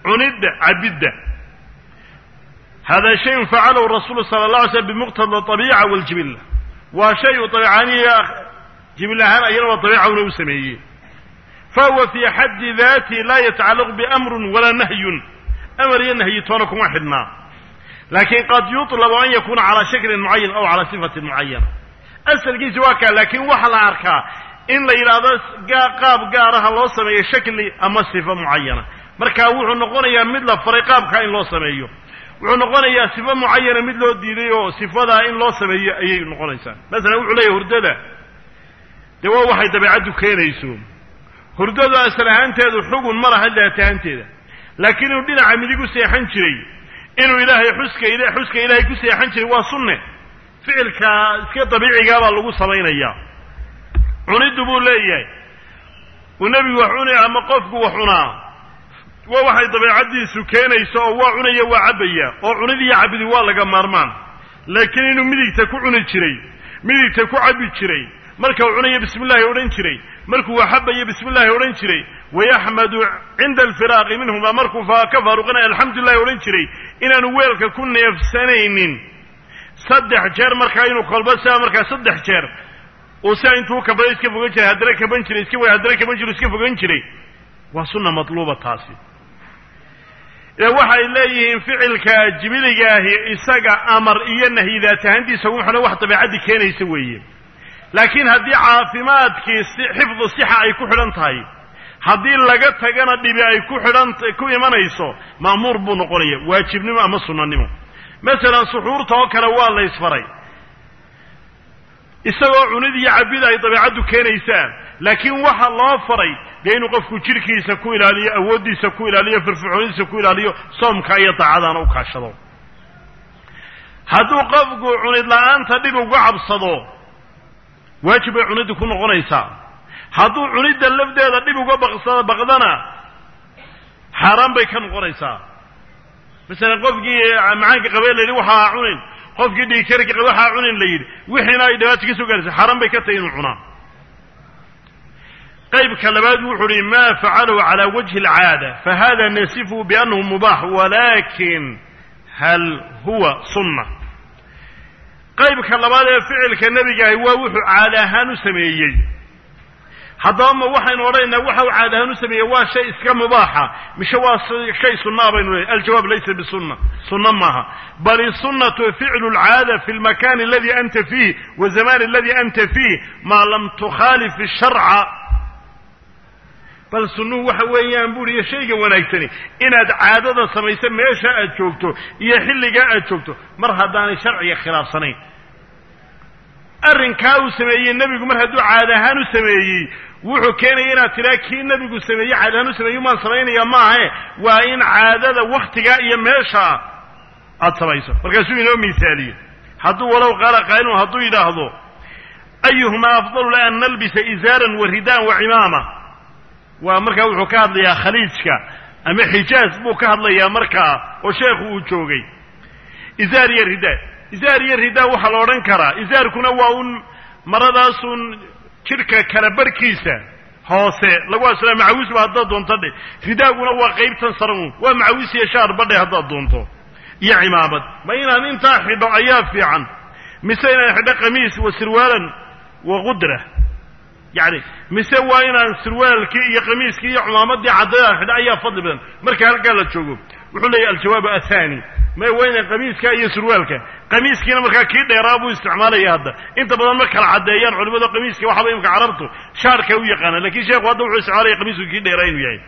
عنيد عبدة هذا شيء فعله الرسول صلى الله عليه وسلم بمقتضى الطبيعة والجبلة وشيء طبيعاني جبلة هنا يروى الطبيعة ونوسميه فهو في حد ذاته لا يتعلق بأمر ولا نهي أمر ينهي تونكم واحدنا لكن قد يطلب أن يكون على شكل معين أو على صفة معينة أسأل جيس واكا لكن وحل أركا إن لا إرادة قاب قارها الله سميه شكل أما صفة معينة مركا وحو نقونيا مثل فريقاب كاين الله سميه وحو نقونيا صفة معينة مثل الدينيو صفة إن الله سميه أي نقونيسا مثلا وحو ليه هرددا دوا واحد تبعده كينيسو هرددا أسلحانتهدو حقون مرة هلها تهانتهدا لكنه دينا عميديكو سيحان جري إنه إلهي حسك إلهي حسك إلهي كو سيحان جري وصنة فعلك اسكي طبيعي قابل لغو صمين إياه عنيد بو ليه ونبي وحوني أما قفك وحنا ووحي طبيعدي سكينة يسوء وعني وعبيا وعنيد يعبدي والله مارمان لكن إنه مديك تكو عنيد جري مديك تكو عبد جري مركو عني بسم الله يورين جري مركو وحبي بسم الله يورين جري ويحمد عند الفراق منهم مركو فكفر وقنا الحمد لله يورين جري إن نويلك كنا يفسنين صدح جير مركا إنو قلبسا مركا صدح جير وسا انتو كبريس كيف وجه هدرك بنجري كيف هدرك بنجري كيف بنجري وسنة مطلوبة تاسي إذا وحي إليه فعلك جبلك إساق أمر إيانه إذا تهندي سوون حنا واحد طبيعدي كان يسويه لكن هذه عافماتك حفظ الصحة أي كحلان تهي هذه لقد تجانا دبي أي كحلان كوي ما نيسو مأمور بنقرية واجبني ما مصنع نمو مثلا سحور توكل والله يسفري إساق عندي عبيد أي طبيعته كان يسان لكن وح الله فري لأنه قف كشركي سكوا إلى لي أودي سكوا إلى لي فرفعون سكوا إلى لي صوم كاية عدان أو كاشلو هذو قف عند لا أنت دبي وقعب صدو واجب عنيد يكون غنيسا هادو عنيد اللفظ هذا ديبو بقصا بقدنا حرام بيكون غنيسا مثلا قفكي معاك قبيله لي وحا عنين قفكي دي كرك وحا عنين ليد وحنا يدواتك سو غلس حرام بيكتين عنا قيب كلمات وحري ما فعلوا على وجه العاده فهذا نصفه بانه مباح ولكن هل هو سنه قيب كلمات فعل كالنبي هو وحو عادهان سميهي هذا ما وحين ورينا وحو عادهان سميهي هو شيء اسكا مباحة مش هو شيء سنة بينه الجواب ليس بسنة سنة معها بل السنة فعل العادة في المكان الذي أنت فيه والزمان الذي أنت فيه ما لم تخالف الشرع بل سنو وحويان بوري شيء وناكتني إن عادة سميسا ما يشاء أتشوكتو يحل جاء أتشوكتو مرهدان شرعي خلاف صنين أرنكاو سميي النبي مرهدو عادهانو سميي وحو كان ينا تراكي النبي سميي عادهانو سميي ما سميين يا معه وإن عادة وقت جاء يمشى أتسميسا فرقسوا منه مثالي حدو ولو قال قائل حدو يلاحظوا أيهما أفضل لأن نلبس إزارا ورداء وعمامة ومركا وحو كهد ليا خليجك أما حجاز بو كهد ليا مركا وشيخ وجوغي إزار يرداء إزار يرداء وحا لورن كرا إزار كنا واون مراداسون شركة كالبركيسة هوسي لقوا سلام معوس بهذا دونتو رداء كنا وا قيبتن سرمون ومعوس يشار بدي هذا دونتو يا عمامد ما ينا انت حدو اياف في عن مسينا حدا قميص وسروالا وغدره يعني مسوى هنا سروال كي يا قميص كي عمامد دي عداها حدا اياف فضل بدن marka halka la joogo wuxuu leeyahay aljawaab athani ma wayna qamiiska iyo surwaalka qamiiskiina marka kii dheeraabo isticmaalaya hadda inta badan marka la cadeeyaan culimada qamiiska waxa bay imka carabtu shaarka u yaqaan laakiin sheekhu hadda wuxuu isticmaalaya qamiisku kii dheeraan yahay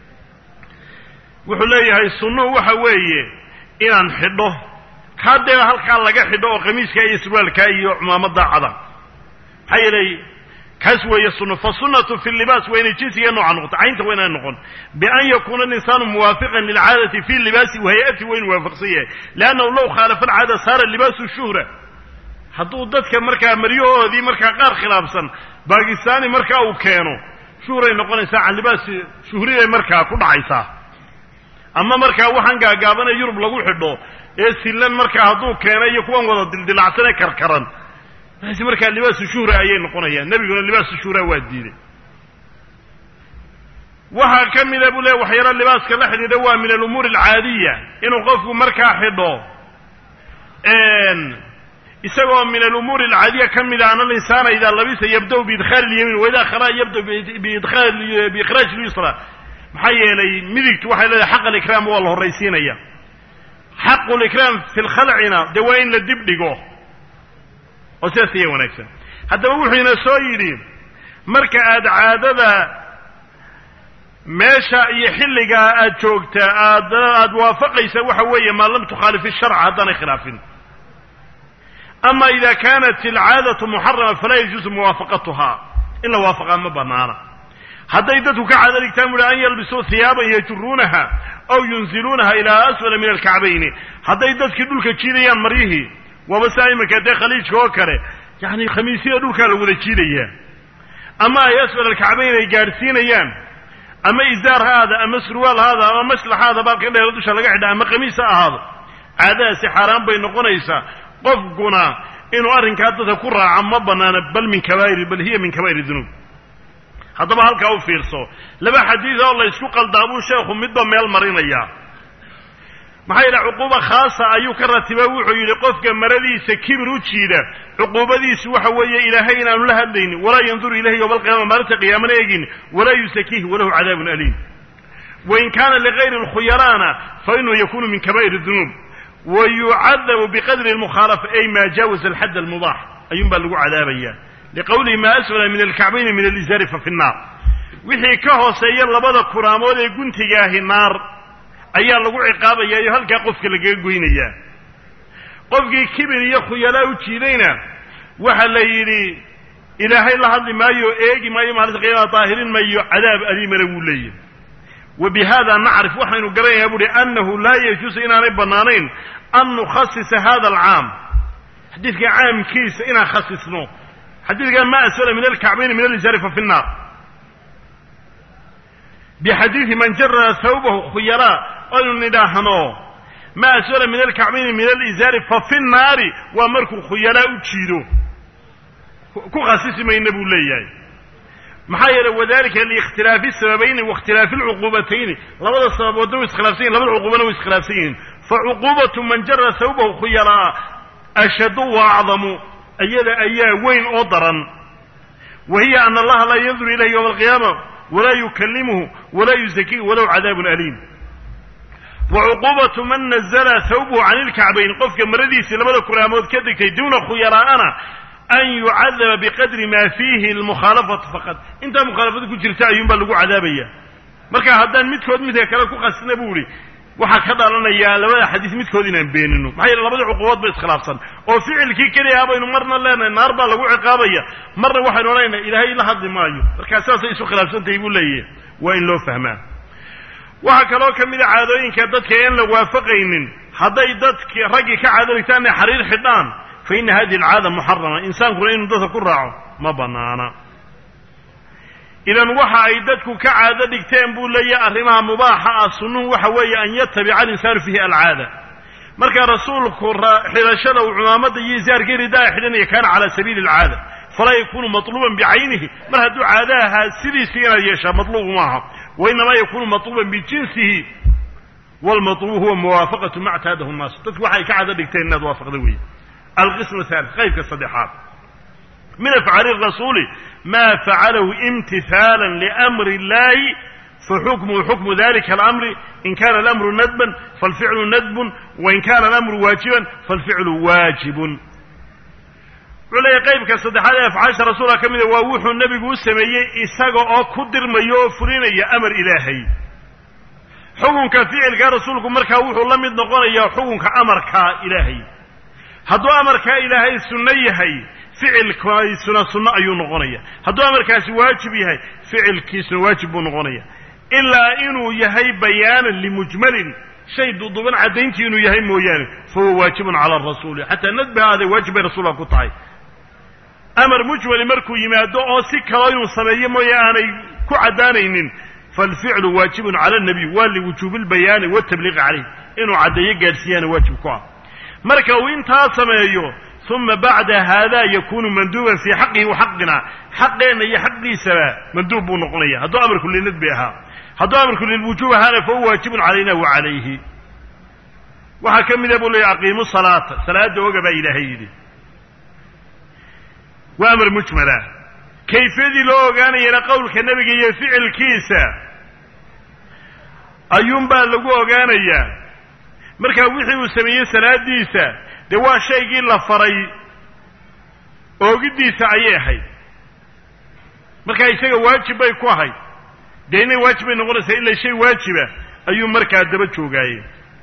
wuxuu leeyahay sunno waxa weeye inaan xidho hadda halka laga xidho oo qamiiska iyo surwaalka iyo cumaamada cada hayray كسوة السنة فالسنة في اللباس وين الجنسية نوعا نقطة عينت وين النقطة بأن يكون الإنسان موافقا للعادة في اللباس وهيئته وين وافقصية لأنه لو خالف العادة صار اللباس الشهرة حتى ضدك مركا مريو ذي مركا غير خلافا باكستاني مركا أو كانوا شهرة نقول إنسان عن لباس شهرية مركا كل عيسى أما مركا وحنقا قابنا يرب لغو حدو إيه مركا هدو كان يكون وضا دلعسنا كركرا هذه مركا لباس الشهرة أيين نقولها النبي يقول لباس الشهرة وادينه waxa kamida buu leeyahay waxyara libaaska la xidhiidha waa min al-umuur al-caadiya inuu qofku markaa xidho een isagoo min al-umuur al-caadiya kamida ana al-insana idha labisa yabda bi idkhal al-yamin wa idha khala yabda bi idkhal bi ikhraj al-yusra maxaa yeelay midigtu waxay leedahay xaq al-ikram waa la horeysiinaya xaq al-ikram fi al-khal'ina dawayn la dib dhigo oo siyaasiye wanaagsan haddaba wuxuu ina soo yiri marka aad caadada meesha iyo xilliga aad joogta aad aad waafaqaysa waxa weeye ma lam tukhalif ash-shar'a hadan khilaafin ama idha kanat al-'aadatu muharrama fala yajuzu muwafaqatuha illa wafaqa ma banana haday dadku ka caadaligtaan mula an yalbisu thiyaban yajrunaha aw yunzilunaha ila asfala min al-ka'bayn haday dadku dhulka jiidayaan marihi waba saayimka de khaliijka oo kare yani khamiisiyo dhulka lagu wada jiidaya ama ay asfala al-ka'bayn ay gaarsiinayaan ama izaar hada ama surwaal hada ama maslax hada baalka dheer dusha laga xidhaa ama qamiis ahaado caadaasi xaraan bay noqonaysaa qofkuna inuu arrinka dadka ku raaco ma banaana bal min kabaa'ir bal hiya min kabaa'ir dunub haddaba halka u fiirso laba xadiis oo la isku qaldaabuu sheekhu midba meel marinaya maxay ila cuquba khaasa ayuu ka ratibay wuxuu yiri qofka maradiisa kibir u jiida cuqubadiisu waxa weeye ilaahay inaanu la hadlaynin wala yanzuru ilayhi yawm al-qiyamah maalinta qiyaamana eegin wala yusakihi walahu cadaabun aliim wa in kana li ghayri al-khuyarana fa innahu yakunu min kaba'ir ad-dunub wa yu'adabu biqadri al-mukhalafa ay ma jawaza al-hadd al-mubah ayun bal lagu cadaabaya liqawli ma asfala min al-ka'bayn min al-izar fa fi an-nar wixii ka hooseeya labada kuraamood ee guntiga ahi naar ayaa lagu ciqaabayaa iyo halka qofka laga goynaya qofkii kibir iyo khuyala u jiidayna waxa la yiri ilaahay la hadli maayo eegi maayo maalinta qiyaamada taahirin maayo cadaab aliimana wuu leeyahay وبهذا نعرف وحين قرأنا يقول أنه لا يجوز إنا نبنانين أن نخصص هذا العام حديث عام كيس إنا خصصناه حديث ما أسفل من الكعبين من الإزار في النار بحديث من جر ثوبه خيراء قالوا نداهناه ما أسفل من الكعبين من الإزار ففي النار ومرك خيراء تشيدو كو خصيص ما ينبو لي محايل وذلك لاختلاف السببين واختلاف العقوبتين لبدا السبب ودو اسخلافين لبدا العقوبة واسخلافين فعقوبة من جر ثوبه خيراء أشد وأعظم أيضا أيها وين أضرا وهي أن الله لا ينظر إليه يوم القيامة ولا يكلمه ولا يزكيه ولو عذاب أليم وعقوبة من نزل ثوبه عن الكعبين قفك مرديس لبدا كرامود كدكي دون خيراءنا أن يعذب بقدر ما فيه المخالفة فقط انت مخالفتك جرتا ينبال لقو عذابية مركا هدان متكود مثل كلا كو قسنا بوري waxa ka dhalanaya labada xadiis midkood inaan beenino maxay labada cuquubad bay iskhilaafsan oo ficilkii kaliya baynu marna leenahay naar baa lagu ciqaabaya marna waxaynu leenahay ilaahay la hadli maayo marka saasay isu khilaafsantay buu leeyahay waa in loo fahmaa waxa kale oo kamid ah caadooyinka dadka aan la waafaqaynin haday dadka raggi ka caadooytaan xariir xidhaan fa in hadii alcaada muharrama insaanku inuu dadka ku raaco ma banaana idan waxa ay dadku ka caado dhigteen buu leeyahay arrimaha mubaaxa ah sunnuu waxa weeye an yatabi'a al-insanu fihi al-caada marka rasuulku xilashada uu cumaamada iyo zaargeeri daa xidhanaya kana ala sabiil al-caada fala yakunu matluban bi'aynihi mar hadu caadaha sidiisa inay yeesha matluub maaha wa inma yakunu matluban bi jinsihi wal matlub huwa muwafaqatu ma'tadahu an-nas dadku waxay ka caado dhigteen inaad waafaqdo weey al-qism al-thalith qaybka saddexaad من أفعال الرسول ما فعله امتثالا لأمر الله فحكمه حكم ذلك الأمر إن كان الأمر ندبا فالفعل ندب وإن كان الأمر واجبا فالفعل واجب ولا يقيب كالصدحات أفعال الرسول كمذا ووح النبي بوسمي إساق أو كدر ما يوفرين يا أمر إلهي حكم كفعل كرسولكم مركا وح الله من نقول يا حكم كأمر كإلهي هذا أمر كإلهي سنيهي فعل كويسنا سنة أيون غنية هذا أمر كاس واجب يهي فعل كيس واجب غنية إلا إنه يهي بيانا لمجمل شيء ضدنا عدينتي إنه يهي مويان فهو واجب على الرسول حتى ندب هذا واجب رسول الله قطعي أمر مجمل مركو يمادو أو سكة لا صبي مويان كعدانين فالفعل واجب على النبي واللي وجوب البيان والتبليغ عليه إنه عدي قارسيان واجب كوا مركو إنت سمايو ثم بعد هذا يكون مندوبا في حقه وحقنا حقنا هي حقي سواء مندوب ونقليه هذا أمر كل ندبها hadduu amarku lilwujuub ahaana fa huwa waajibun calayna wa calayhi waxaa ka mida buu leeyahy aqiimu salaata salaada oga baa ilaahay yidhi waa amar mujmala kayfiyadii loo ogaanayana qowlka nebiga iyo ficilkiisa ayuunbaa lagu ogaanayaa markaa wixii uu sameeyey salaadiisa dee waa shaygii la faray oogiddiisa ayay ahayd markaa isaga waajib bay ku ahayd dee inay waajib bay noqonaysaa ila shay waajiba ayuu markaa daba joogaaye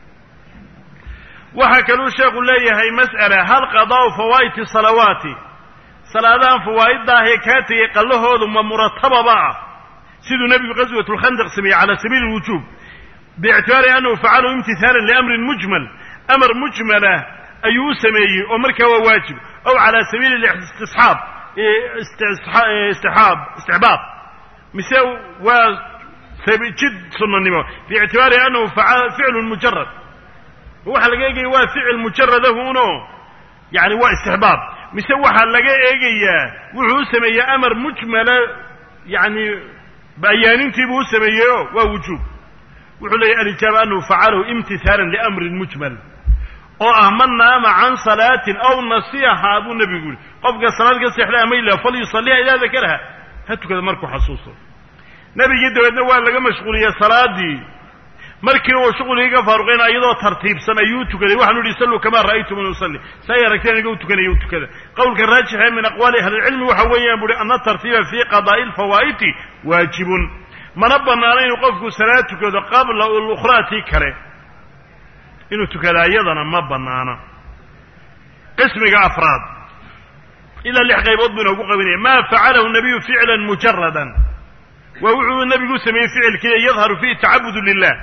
waxaa kaluu sheekhu leeyahay mas'ala hal qadaa'u fawaa'iti salawaati salaadahan fawaa'iddaah ee kaa tegey qallahoodu ma muratababa ah siduu nebigu qaswatulkhandaq sameeyey cala sabiili alwujuub biictibaari annahu facalahu imtihaalan liamrin mujmal amar mujmalah ayuu u sameeyey oo markaa waa waajib aw cala sabiili istisxaab istixaab istixbaab mise waa jid sunnanimo biictibaari annahu ficlun mujarad waxaa laga eegaya waa ficil mujaradahuno yani waa istixbaab mise waxaa laga eegayaa wuxuu u sameeyey amar mujmala yani bayaanintiibuu u sameeyeyo waa wujuub wuxuu leeyahy alijaaba annahu facalahu imtihaalan liamrin mujmal oo ah man naama can salaatin aw nasiyahaa buu nebigu yihi qofka salaad ka seexda ama ila falyusaliha idaa dakaraha ha tukada markuu xasuusto nebigii dabeedna waa laga mashquuliyey salaadii markii uu shuqligii ka faaruqayna iyadoo tartiibsan ayuu tukaday waxaanu yidhi salluu kamaa ra'aytumuni usalli say aragteen aniga u tukanaya u tukada qowlka raajixa min aqwaali ahlilcilmi waxa weeyaan buuhi ana tartiiba fii qadaa'i alfawaa'iti waajibun mana bannaano inuu qofku salaad tukado qabla lukhraa tii kale inuu tukadaa iyadana ma bannaano qismiga afraad ilaa lix qaybood buu inoogu qabinaya maa facalahu nabiyu ficlan mujaradan waa wuxuu nebigu sameeyey ficilkii yadharu fiihi tacabudu lilah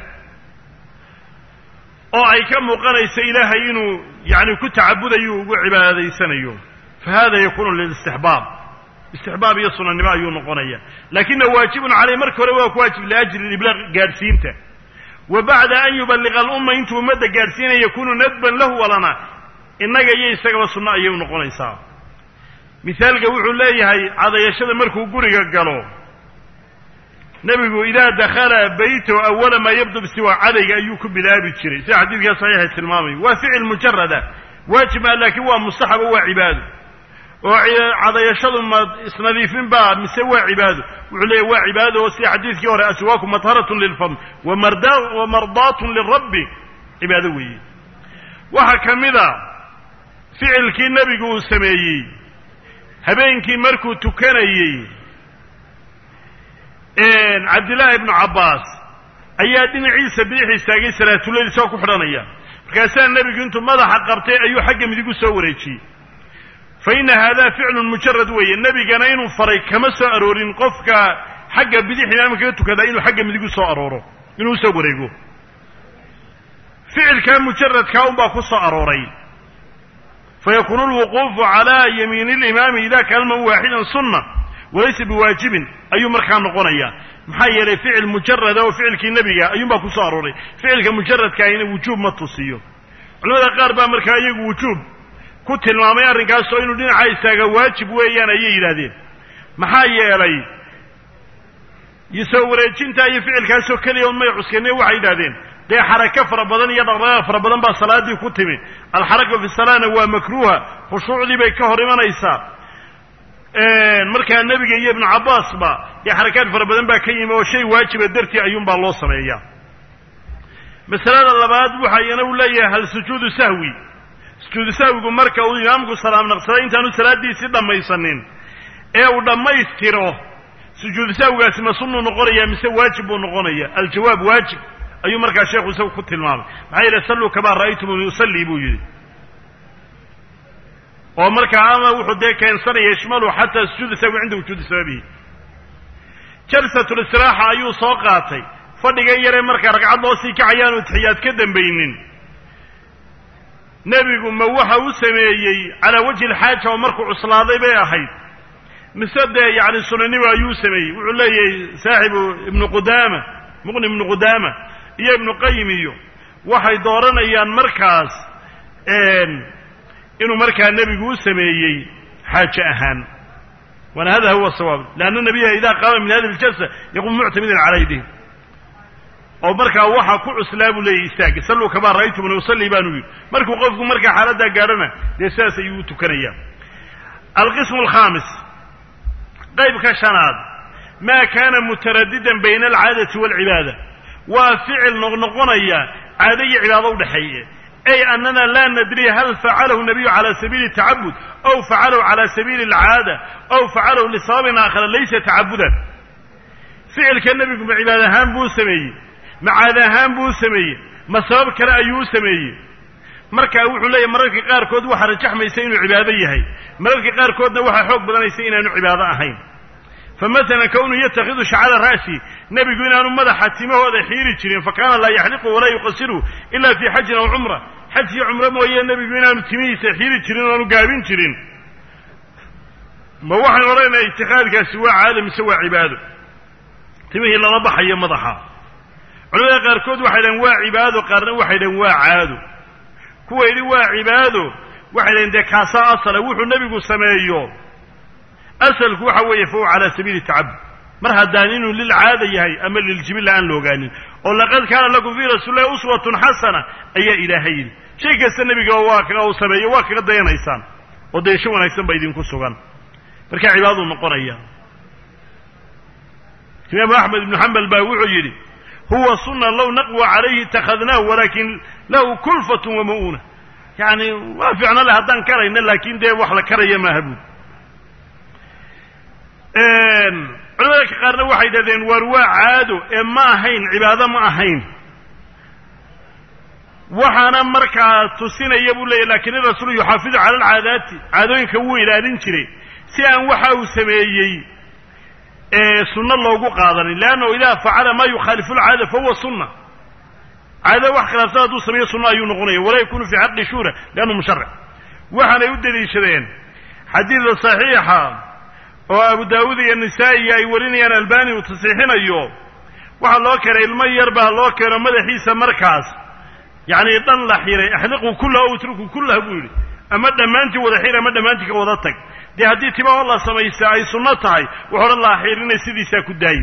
oo ay ka muuqanayso ilaahay inuu yani ku tacabudayo ugu cibaadaysanayo fa hada yakunu lilistixbaab istixbaab iyo sunanimo ayuu noqonaya lakina waajibun caleyh marka hore waa ku waajib liajli iblaaq gaadhsiinta wa bacda an yubaliqa alumma intuu ummadda gaadhsiinaya yakunu nadban lahu walana innaga iyo isagaba sunno ayay u noqonaysaa misaalka wuxuu leeyahay cadayashada markuu guriga galo nebigu idaa dakhala baytahu awala maa yabdu bisiwa cadayga ayuu ku bilaabi jiray sida xadiidkaa saxiixa tilmaamayo waa ficil mujarada waajib ah laakiin waa mustaxab oo waa cibaado oo cadayashadu ma isnadiifin baa mise waa cibaado wuxuu leeyahy waa cibaado oo sida xadiidkii hore aswaaku matharatun lilfam wa mardaatun lirabbi cibaado weeye waxaa ka mid a ficilkii nebigu uu sameeyey habeenkii markuu tukanayey cabdillaahi ibnu cabbaas ayaa dhinaciisa bidix istaagay salaatuleyl isagoo ku xidhanaya markaasaa nebigu intuu madaxa qabtay ayuu xagga midigu soo wareejiyey fa inna haadaa ficlun mujarad weeye nebigana inuu faray kama soo aroorin qofka xagga bidix imaamka ka tukadaa inuu xagga midigu soo arooro inuu usoo wareego ficilkaa mujaradkaa unbaa ku soo arooray fayakunu alwuquufu calaa yamiini alimaami ida kalman waaxidan sunna walaysa biwaajibin ayuu markaa noqonaya maxaa yeelay ficil mujarada oo ficilkii nebiga ayuunbaa ku soo arooray ficilka mujaradkaahina wujuub ma tusiyo culamada qaar baa markaa iyagu wujuub ku tilmaamay arrinkaas oo inuu dhinaca istaaga waajib weeyaan ayay yidhaahdeen maxaa yeelay soo wareejintaa iyo ficilkaasoo keliya un may cuskane waxay yidhahdeen dee xarako fara badan iyo dhaqdhaqaaq fara badan baa salaadii ku timi alxaraka fi salaana waa makruuha khushuucdii bay ka hor imanaysaa markaa nebiga iyo ibnu cabbaasba dee xarakaad fara badan baa ka yimi oo shay waajiba dartii ayuunbaa loo sameeyaa masalada labaad waxa iyana u leeyahay hal sujuudu sahwi sujuudu sahwigu marka uu imaamku salaam naqsaday intaanu salaadiisii dhammaysanin ee uu dhammaystiro sujuudu sahwigaasi ma sunnuu noqonaya mise waajib buu noqonaya aljawaab waajib ayuu markaa sheekhu isagu ku tilmaamay maxaa yeele salluu kamaa ra'aytumuni usallii buu yidhi oo markaa ama wuxuu dee keensanaya ishmalu xataa sujuudu sahwi cinda wujuudi sababihi jalsatulistiraaxa ayuu soo qaatay fadhigan yaree markaa ragcad loo sii kacayaanu taxiyaad ka dambaynin nebigu ma waxa u sameeyey calaa wajhi alxaaja oo markuu cuslaaday bay ahayd mise dee yacni sunaniba ayuu sameeyey wuxuu leeyahay saaxibu ibnu qudaama muqni ibnu qudaama iyo ibnu qayim iyo waxay dooranayaan markaas inuu markaa nebigu u sameeyey xaaje ahaan waana hada huwa sawaab lianna nabiya idaa qaama min hadihi aljalsa yaquum muctamidan cala yadihi oo markaa waxa ku cuslaabu leeyahay istaag sallu kama raaytu man usalli baanu yiri markuu qofku markaa xaalada gaarana de saas ayuu tukanaya القسم الخامس قيب كشناد ما كان مترددا بين العادة والعبادة وفعل نغنقنيا عادية عبادة ودحية أي أننا لا ندري هل فعله النبي على سبيل التعبد أو فعله على سبيل العادة أو فعله لصواب آخر ليس تعبدا فعل كالنبي بعبادة هام بو سمي مع عادة هام بو سمي مصاب كلا أيو سمي marka wuxuu leeyahay mararka qaar kood waxa rajaxmaysa inuu cibaado yahay mararka qaar koodna waxa xoog badanaysa inaanu cibaado ahayn فمثلا كونه يتخذ شعر راسي نبي قلنا انه مدح تيمهودا خيري جيرين فكان لا يحلق ولا يقصر الا في حج او عمره حج عمره مويه النبي قلنا انه تيميسه خيري جيرين انه غابين جيرين ما waxaan oranay itiqaadkaasi waa caalam sawa cibaado timihi la baxay madaxa culimada qaar kood waxay leeyihiin waa cibaado qaarna waxay leeyihiin waa caado kuwa yiri waa cibaado waxay leeyihiin kaasa asal wuxuu nabigu sameeyo asalku waxa weeye fuu ala sabiil ta'abbud mar hadaan inuu lil caada yahay ama lil jibil aan looganin oo laqad kaana lakum fi rasuulillahi uswatun hasana ayaa ilaahay shay kasta nabiga waa kaga uu sameeyo waa kaga dayanaysaan oo deesho wanaagsan bay idin ku sugan marka cibaado noqonaya Imam Ahmad ibn Hanbal baa wuxuu yiri huwa sunna law naqwa alayhi takhadnahu walakin lahu kulfatun wa mauna yani waa fiicna la hadan karayna laakiin de wax la karaya ma habu een culimada qaarna waxay dadeen war waa caado ee ma ahayn cibaado ma ahayn waxaana markaa tusinaya buu leeyahay laakiin rasuul yuxaafidu cala alcaadaati caadooyinka wuu ilaalin jiray si aan waxa uu sameeyay ee sunna loogu qaadanin laano idaa facala ma yukhalifu alcaada fa huwa sunna caada wax khilaafsan uu sameeyo sunna ayuu noqonaya wala yakunu fi haqqi shura laano musharrah waxaana u daliishadeen xadiis saxiixa oo Abu Daawud iyo Nisaa'i ay warinayaan Albani uu tasxiixinayo waxa loo keenay ilmo yar baa loo keenay madaxiisa markaas yaani dan la xiray ahliqu kullahu utruku kullahu buuri ama dhamaantii wada xiray ama dhamaantii ka wada tag de hadii tiba Allah sameeyay ay sunna tahay wuxuu Allah xirinay sidiisa ku daayay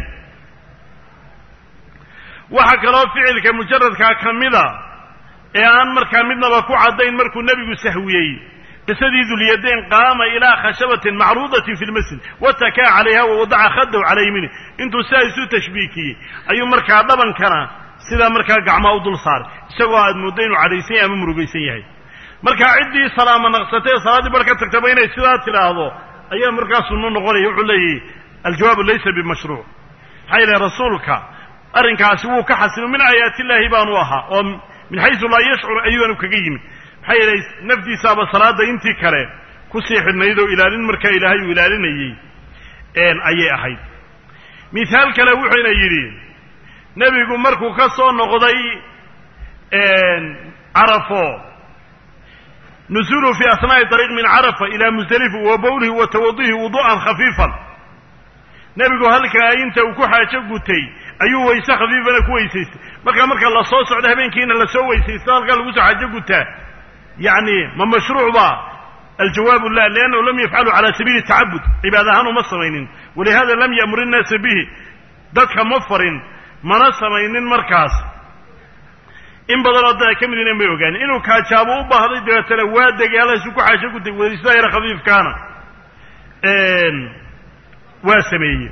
waxa kale oo ficilka mujarradka kamida ee aan markaa midnaba ku cadayn markuu nabigu sahwiyay بسديد اليدين قام إلى خشبة معروضة في المسجد واتكى عليها ووضع خده على يمينه انتو سايسو تشبيكي أي مركا ضبا كان سيدا مركا قعما ودل صار سواء المدين وعريسين أمام رقيسين مركا عدي صلاة نقصتين صلاة بركة تكتبين سيدا تلاهضو أي مركا سنون غولي يقول الجواب ليس بمشروع حيث رسولك أرنك سووك حسن من آيات الله بانواها من حيث لا يشعر أيها نكقيم حيث نفدي سابا صلاة انتي كره كسيح النيدو إلالين مركا إلهي وإلالين أيي ان أيي أحيد مثال كلاوحين أيرين نبي مركو كسو نغضي ان عرفو نزوله في أثناء طريق من عرفة إلى مزدلف وبوله وتوضيه وضوءا خفيفا نبي هلك أنت وكوحا شقوتي أيوه ويسا خفيفا كويسيس مركا مركا الله صوص عده بين كينا لسو ويسيس قال وسع جقوتا يعني ما مشروع با الجواب لا لأنه لم يفعلوا على سبيل التعبد عبادة هانوا مصرين ولهذا لم يأمر الناس به ذاتك مفر منصمين مركز إن بدل الله كمل إنما يوغان إنه كاتشابه بهذه الدراسة وادق على سكو حاشقه ولسائر خفيف كان إن واسمي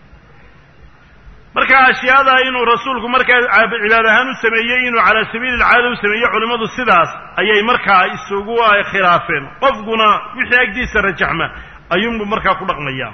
marka ashiyada inuu rasuulku marka cibaado ahaan u sameeyay inuu ala sabiil caado u sameeyay culimadu sidaas ayay marka isugu ay khilaafeen qofkuna wixii agdiisa rajaxma ayuu marka ku dhaqmaya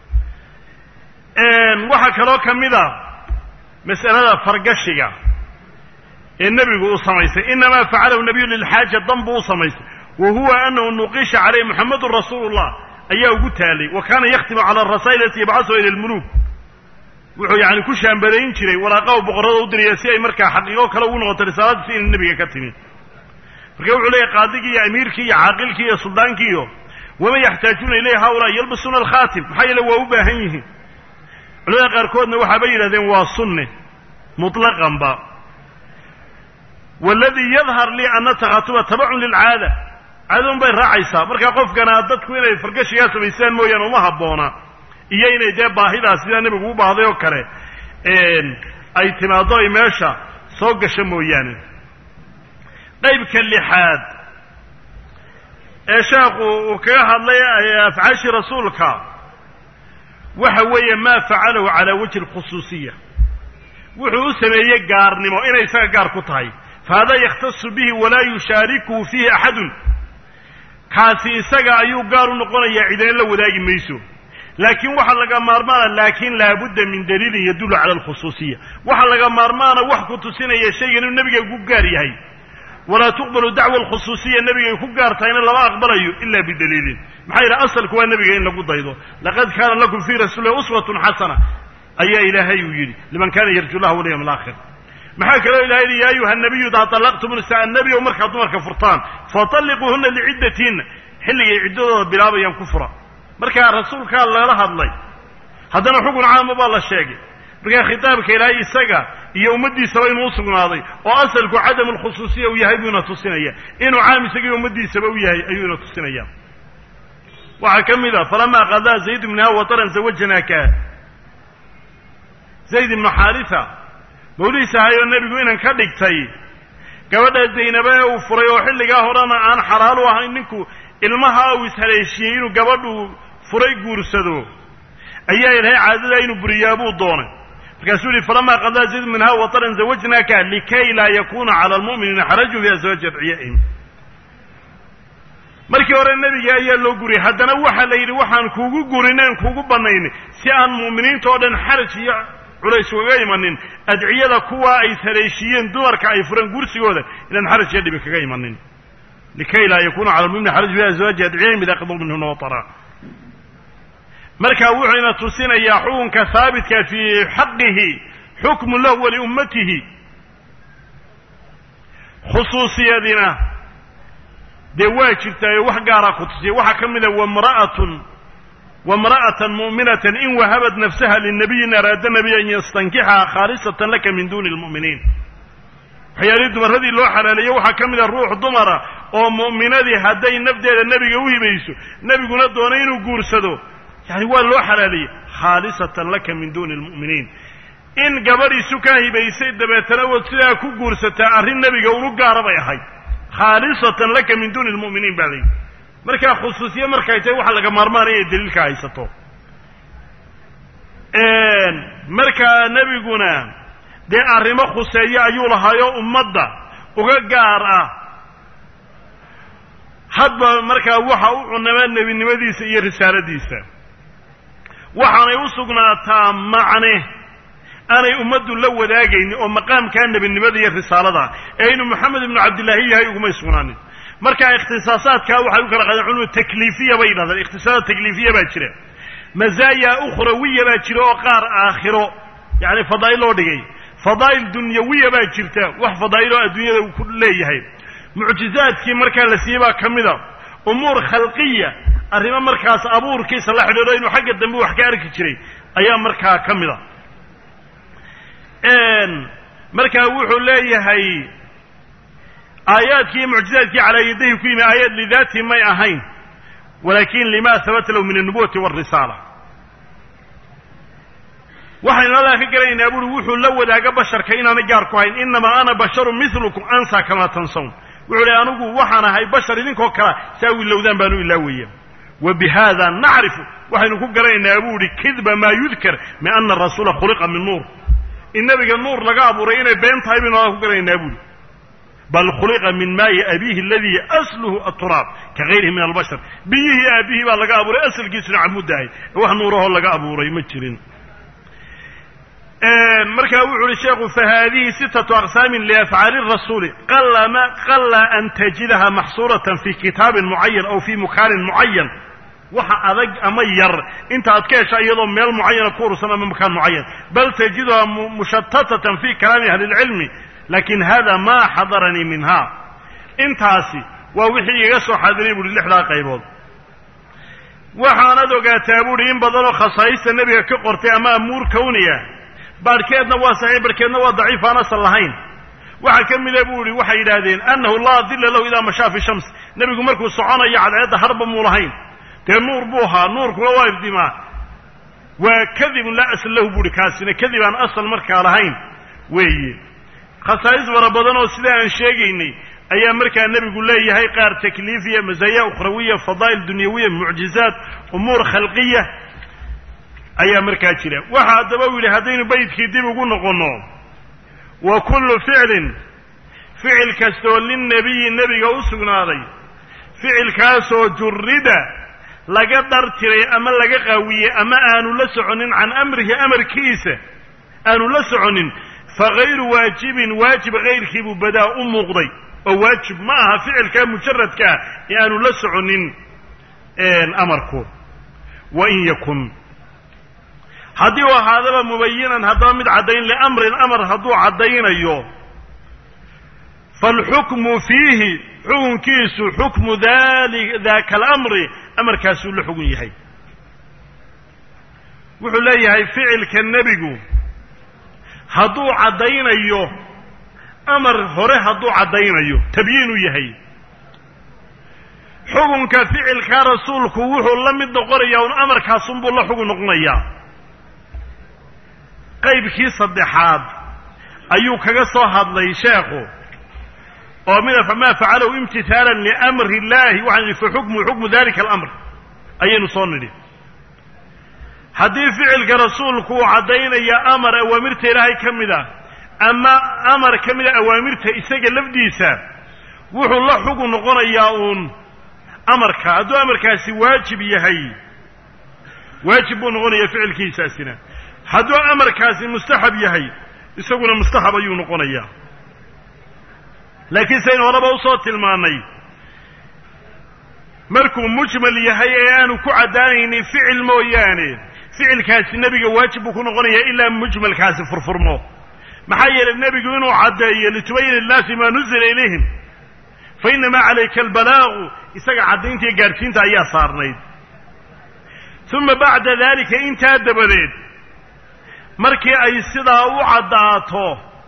een waxa kale oo kamida mas'alada fargashiga ee nabigu uu sameeyay inma fa'alahu nabiyyu lil haaja dambu uu sameeyay wa huwa annahu nuqisha alayhi muhammadur rasuulullah ayaa ugu taalay wa kana yakhtimu ala ar-rasailati yab'athu ila al-muluk wuxuu yaani ku shaambadayn jiray waraaqo boqorada u diriyay si ay markaa xaqiiqo kale u noqoto risaalada si nabiga ka timi marka wuxuu leeyahay qaadigii iyo amiirkii iyo caaqilkii iyo suldaankii iyo wama yaxtaajuna ilayha hawla yalbasuna al-khatim maxayla waa u baahan yihiin culimada qaarkoodna waxa bay yiraahdeen waa sunne mutlaqan ba والذي يظهر لي أن تخاطبه تبع للعادة عادون bay raacaysa marka qofkana dadku inay fargashiga sameeyaan mooyaan uma haboona iyo inay dee baahidaas sida nabigu u baahday oo kale een ay timaado ay meesha soo gasho mooyaane qaybka lixaad ee sheekhu uu kaga hadlay afcaashii rasuulka waxa weeye maa facalahu calaa wajhi alkhusuusiya wuxuu u sameeyey gaarnimo inay isaga gaar ku tahay fahada yakhtasu bihi walaa yushaarikuhu fiihi axadun kaasi isaga ayuu gaar u noqonayaa cidina la wadaagi mayso laakiin waxa laga maarmaana laakiin laabudda min daliilin yadullu cala alkhusuusiya waxa laga maarmaana wax ku tusinaya shaygan inuu nebiga ku gaar yahay walaa tuqbalu dacwa alkhusuusiya nebigay ku gaar tahayna lama aqbalayo ila bidaliilin maxaa yidhaha asalku waa nebiga in lagu daydo laqad kaana lakum fii rasuulillahi uswatun xasana ayaa ilaahay uu yidhi liman kaana yarju llaha walyawma alaakhir maxaa kaloo ilahay yidhi yaa ayuha nabiyu idaa talaqtum nisaa annabiy o markaad dumarka furtaan fatalliquuhunna liciddatihinna xilligay ciddadooda bilaabayaan ku fura markaa rasuulkaa lala hadlay haddana xukun caama baa la sheegay markaa khitaabka ilaahay isaga iyo ummaddiisaba inuu u sugnaaday oo asalku cadamu alkhusuusiya uu yahay buu ina tusinaya inuu caam isaga iyo ummaddiisaba u yahay ayuu ina tusinaya waxaa ka mid a falamaa qadaa zayd ibnaha wataran zawajnaaka zayd ibnu xaarisa mawlihiis ahayoo nebigu inan ka dhigtay gabadha zaynaba ee uu furay oo xilligaa horena aan xalaal u ahayn ninku ilmaha uu ishaleeshiyey inuu gabadhu furay guursado ayaa ilahay caadada inuu buriyaa buu doonay markaasuu yihi falamaa qadaa zayd minha wataran zawajnaaka likay laa yakuna cala almu'miniina xarajun fi aswaaji adciyaa'ihim markii hore nebiga ayaa loo guriyey haddana waxaa la yidhi waxaan kuugu gurineen kuugu banaynay si aan mu'miniinta oo dhan xaraj iyo culays ugaga imanin adciyada kuwa ay haleeshiyeen dumarka ay fureen gursigooda inaan xaraj iyo dhibi kaga imanin likay laa yakuna cala almu'miniina xaraj fi aswaaji adciyaa'ihim idaa qaduu minhuna watara markaa wuxuu ina tusinayaa xukunka haabitka fii xaqihi xukmu lahu waliummatihi khusuusiyadina dee waa jirtaayo wax gaaraa ku tusiya waxaa ka mida wamra'atun wamra'atan mu'minatan in wahabat nafsaha linabiyin araada nabiy an yastankixaha khaalisatan laka min duuni lmu'miniin waxyaalihii dumarradii loo xalaaleeyo waxaa ka mida ruux dumara oo mu'minadii hadday nafdeeda nebiga u hibayso nebiguna doonay inuu guursado yani waa loo xalaaliyey khaalisatan laka min duuni lmu'miniin in gabadhiisu kaa hibaysay dabeetana wood sidaa ku guursataa arrin nebiga unu gaara bay ahayd khaalisatan laka min duuni lmu'miniin baa layidhi markaa khusuusiye markay tahay waxaa laga maarmaanaya ay daliilka haysato markaa nebiguna dee arrimo khuseeyo ayuu lahaayo ummadda uga gaar ah hadba markaa waxa u cunamaa nebinimadiisa iyo risaaladiisa waxaanay u sugnaataa macne aanay ummaddu la wadaagaynin oo maqaamkaa nebinimada iyo risaalada ee inuu moxamed ibnu cabdillaahi yahay ugumay sugnaanin markaa ikhtisaasaadkaa waxay u kala qaadeen culumadu takliifiya bay yidhahdeen ikhtisaasaad takliifiya baa jira mazaaya ukhrawiya baa jira oo qaar aakhiro yacni fadaa'il loo dhigay fadaa'il dunyawiya baa jirta wax fadaa'iloo adduunyada uu ku leeyahay mucjizaadkii markaa la siiyey baa ka mida umuur khalqiya arrimo markaas abuurkiisa la xidhiidho inuu xagga dambe wax ka arki jiray ayaa markaa ka mid a markaa wuxuu leeyahay aayaadkii iyo mucjizaadkii calaa yadayhi ku yimi aayaad lidaatihi may ahayn walakin lima habata lahu min alnubuwati waalrisaala waxaynu halkaa ka garanaynaa buuri wuxuu la wadaaga basharka inaanay gaar ku hayn inamaa ana basharun milukum ansaa kamaa tansawn wuxuu lehy anugu waxaan ahay bashar idinkoo kala saa wilowdaan baanu ilaaweya wa bihada nacrifu waxaynu ku garanaynaa buu ihi kidba maa yudkar min ana arasuula khuliqa min nuur in nabiga nuur laga abuuray inay been tahay baynu halkaa ku garanaynaa buuri bal khuliqa min maayi abiihi aladii asluhu aturaab ka gayrihi min albashar biyihii aabihii baa laga abuuray asalkiisuna camudahay wax nuurahoo laga abuuray ma jirin markaa wuxu uhi sheekhu fahaadihi sitatu aqsaamin liafcaali rasuuli qalama qala an tajidaha maxsuuratan fi kitaabin mucayan aw fi mukaanin mucayan waxa adag ama yar inta aad ka hesha iyadoo meel mucayana ku urursan ama makaan mucayan bal tajiduha mushatatatan fi kalaami ahli lcilmi lakin hada ma xadaranii minha intaasi waa wixii igaga soo xaadiray buuhi lixdaa qaybood waxaanad ogaataa buuhi in badanoo khasaa'ista nebiga ka qortay ama amuur kawniya baadhkeedna waa saxiix barhkeedna waa daciif aan asal lahayn waxaa ka mida buu ihi waxay yidhaahdeen annahu laa dilla lahu idaa mashaa fi shams nebigu markuu soconayo cadceedda harba muu lahayn dee nuur buu ahaa nuurkuna waa ifdimaa waa kadibun laa asl lahu buuhi kaasina kadib aan asal markaa lahayn weeye khasaa'is fara badan oo sida aan sheegaynay ayaa markaa nebigu leeyahay qaar takliifiya masaaya ukhrawiya fadaa'il dunyawiya mucjizaat umuur khalqiya ayaa markaa jira waxa haddaba u yidhi haddaynu baydkii dib ugu noqonno wa kullu ficlin ficil kastoo linnebiyi nebiga u sugnaaday ficilkaasoo jurrida laga dhartiray ama laga qaawiyey ama aanu la soconin can amrihi amarkiisa aanu la soconin fagayru waajibin waajib kayrkii buu badaa u muuqday oo waajib ma aha ficilkaa mujaradkaa ee aanu la soconin amarku wain yakun haddii u ahaadaba mubayinan haddaba mid caddayn liamrin amar hadduu caddaynayo faalxukmu fiihi xukunkiisu xukmu dali daaka alamri amarkaasuu la xugun yahay wuxuu leeyahay ficilka nebigu hadduu caddaynayo amar hore hadduu caddaynayo tabyiinu yahay xukunka ficilka rasuulku wuxuu la mid noqonayaa un amarkaasunbuu la xugun noqonayaa qaybkii saddexaad ayuu kaga soo hadlay sheekhu oo mida famaa facalahu imtihaalan liamri illaahi waxaan idhi faxukmu xukmu dalika alamr ayaynu soo nidhi haddii ficilka rasuulku uu caddaynaya amar awaamirta ilaahay ka mid a ama amar ka mida awaamirta isaga lafdiisa wuxuu la xugun noqonayaa uun amarka hadduu amarkaasi waajib yahay waajib buu noqonayaa ficilkiisaasina hadduu amarkaasi mustaxab yahay isaguna mustaxab ayuu noqonayaa laakiin saynu horeba usoo tilmaannay markuu mujmal yahay ee aanu ku caddaanaynin ficil mooyaane ficilkaasi nebiga waajib buu ku noqonayaa ilaa mujmalkaasi furfurmo maxaa yeelay nebigu inuu caddeeyo litubayina linnaasi maa nuzila ilayhim fa innamaa calayka albalaagu isaga caddaynta iyo gaadhsiinta ayaa saarnayd uma bacda daalika intaa dabadeed markii ay sidaa u caddaato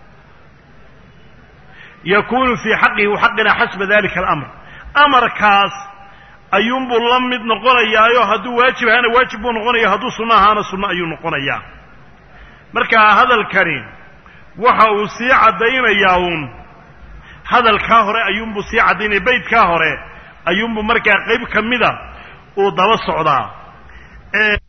yakuunu fii xaqihi wa xaqina xasba dalika alamr amarkaas ayuunbuu la mid noqonayaayo hadduu waajib ahaana waajib buu noqonaya hadduu sunno ahaana sunno ayuu noqonayaa marka hadalkani waxa uu sii caddaynayaa uun hadalkaa hore ayuunbuu sii caddaynaya baydkaa hore ayuunbuu markaa qayb ka mida uu daba socdaa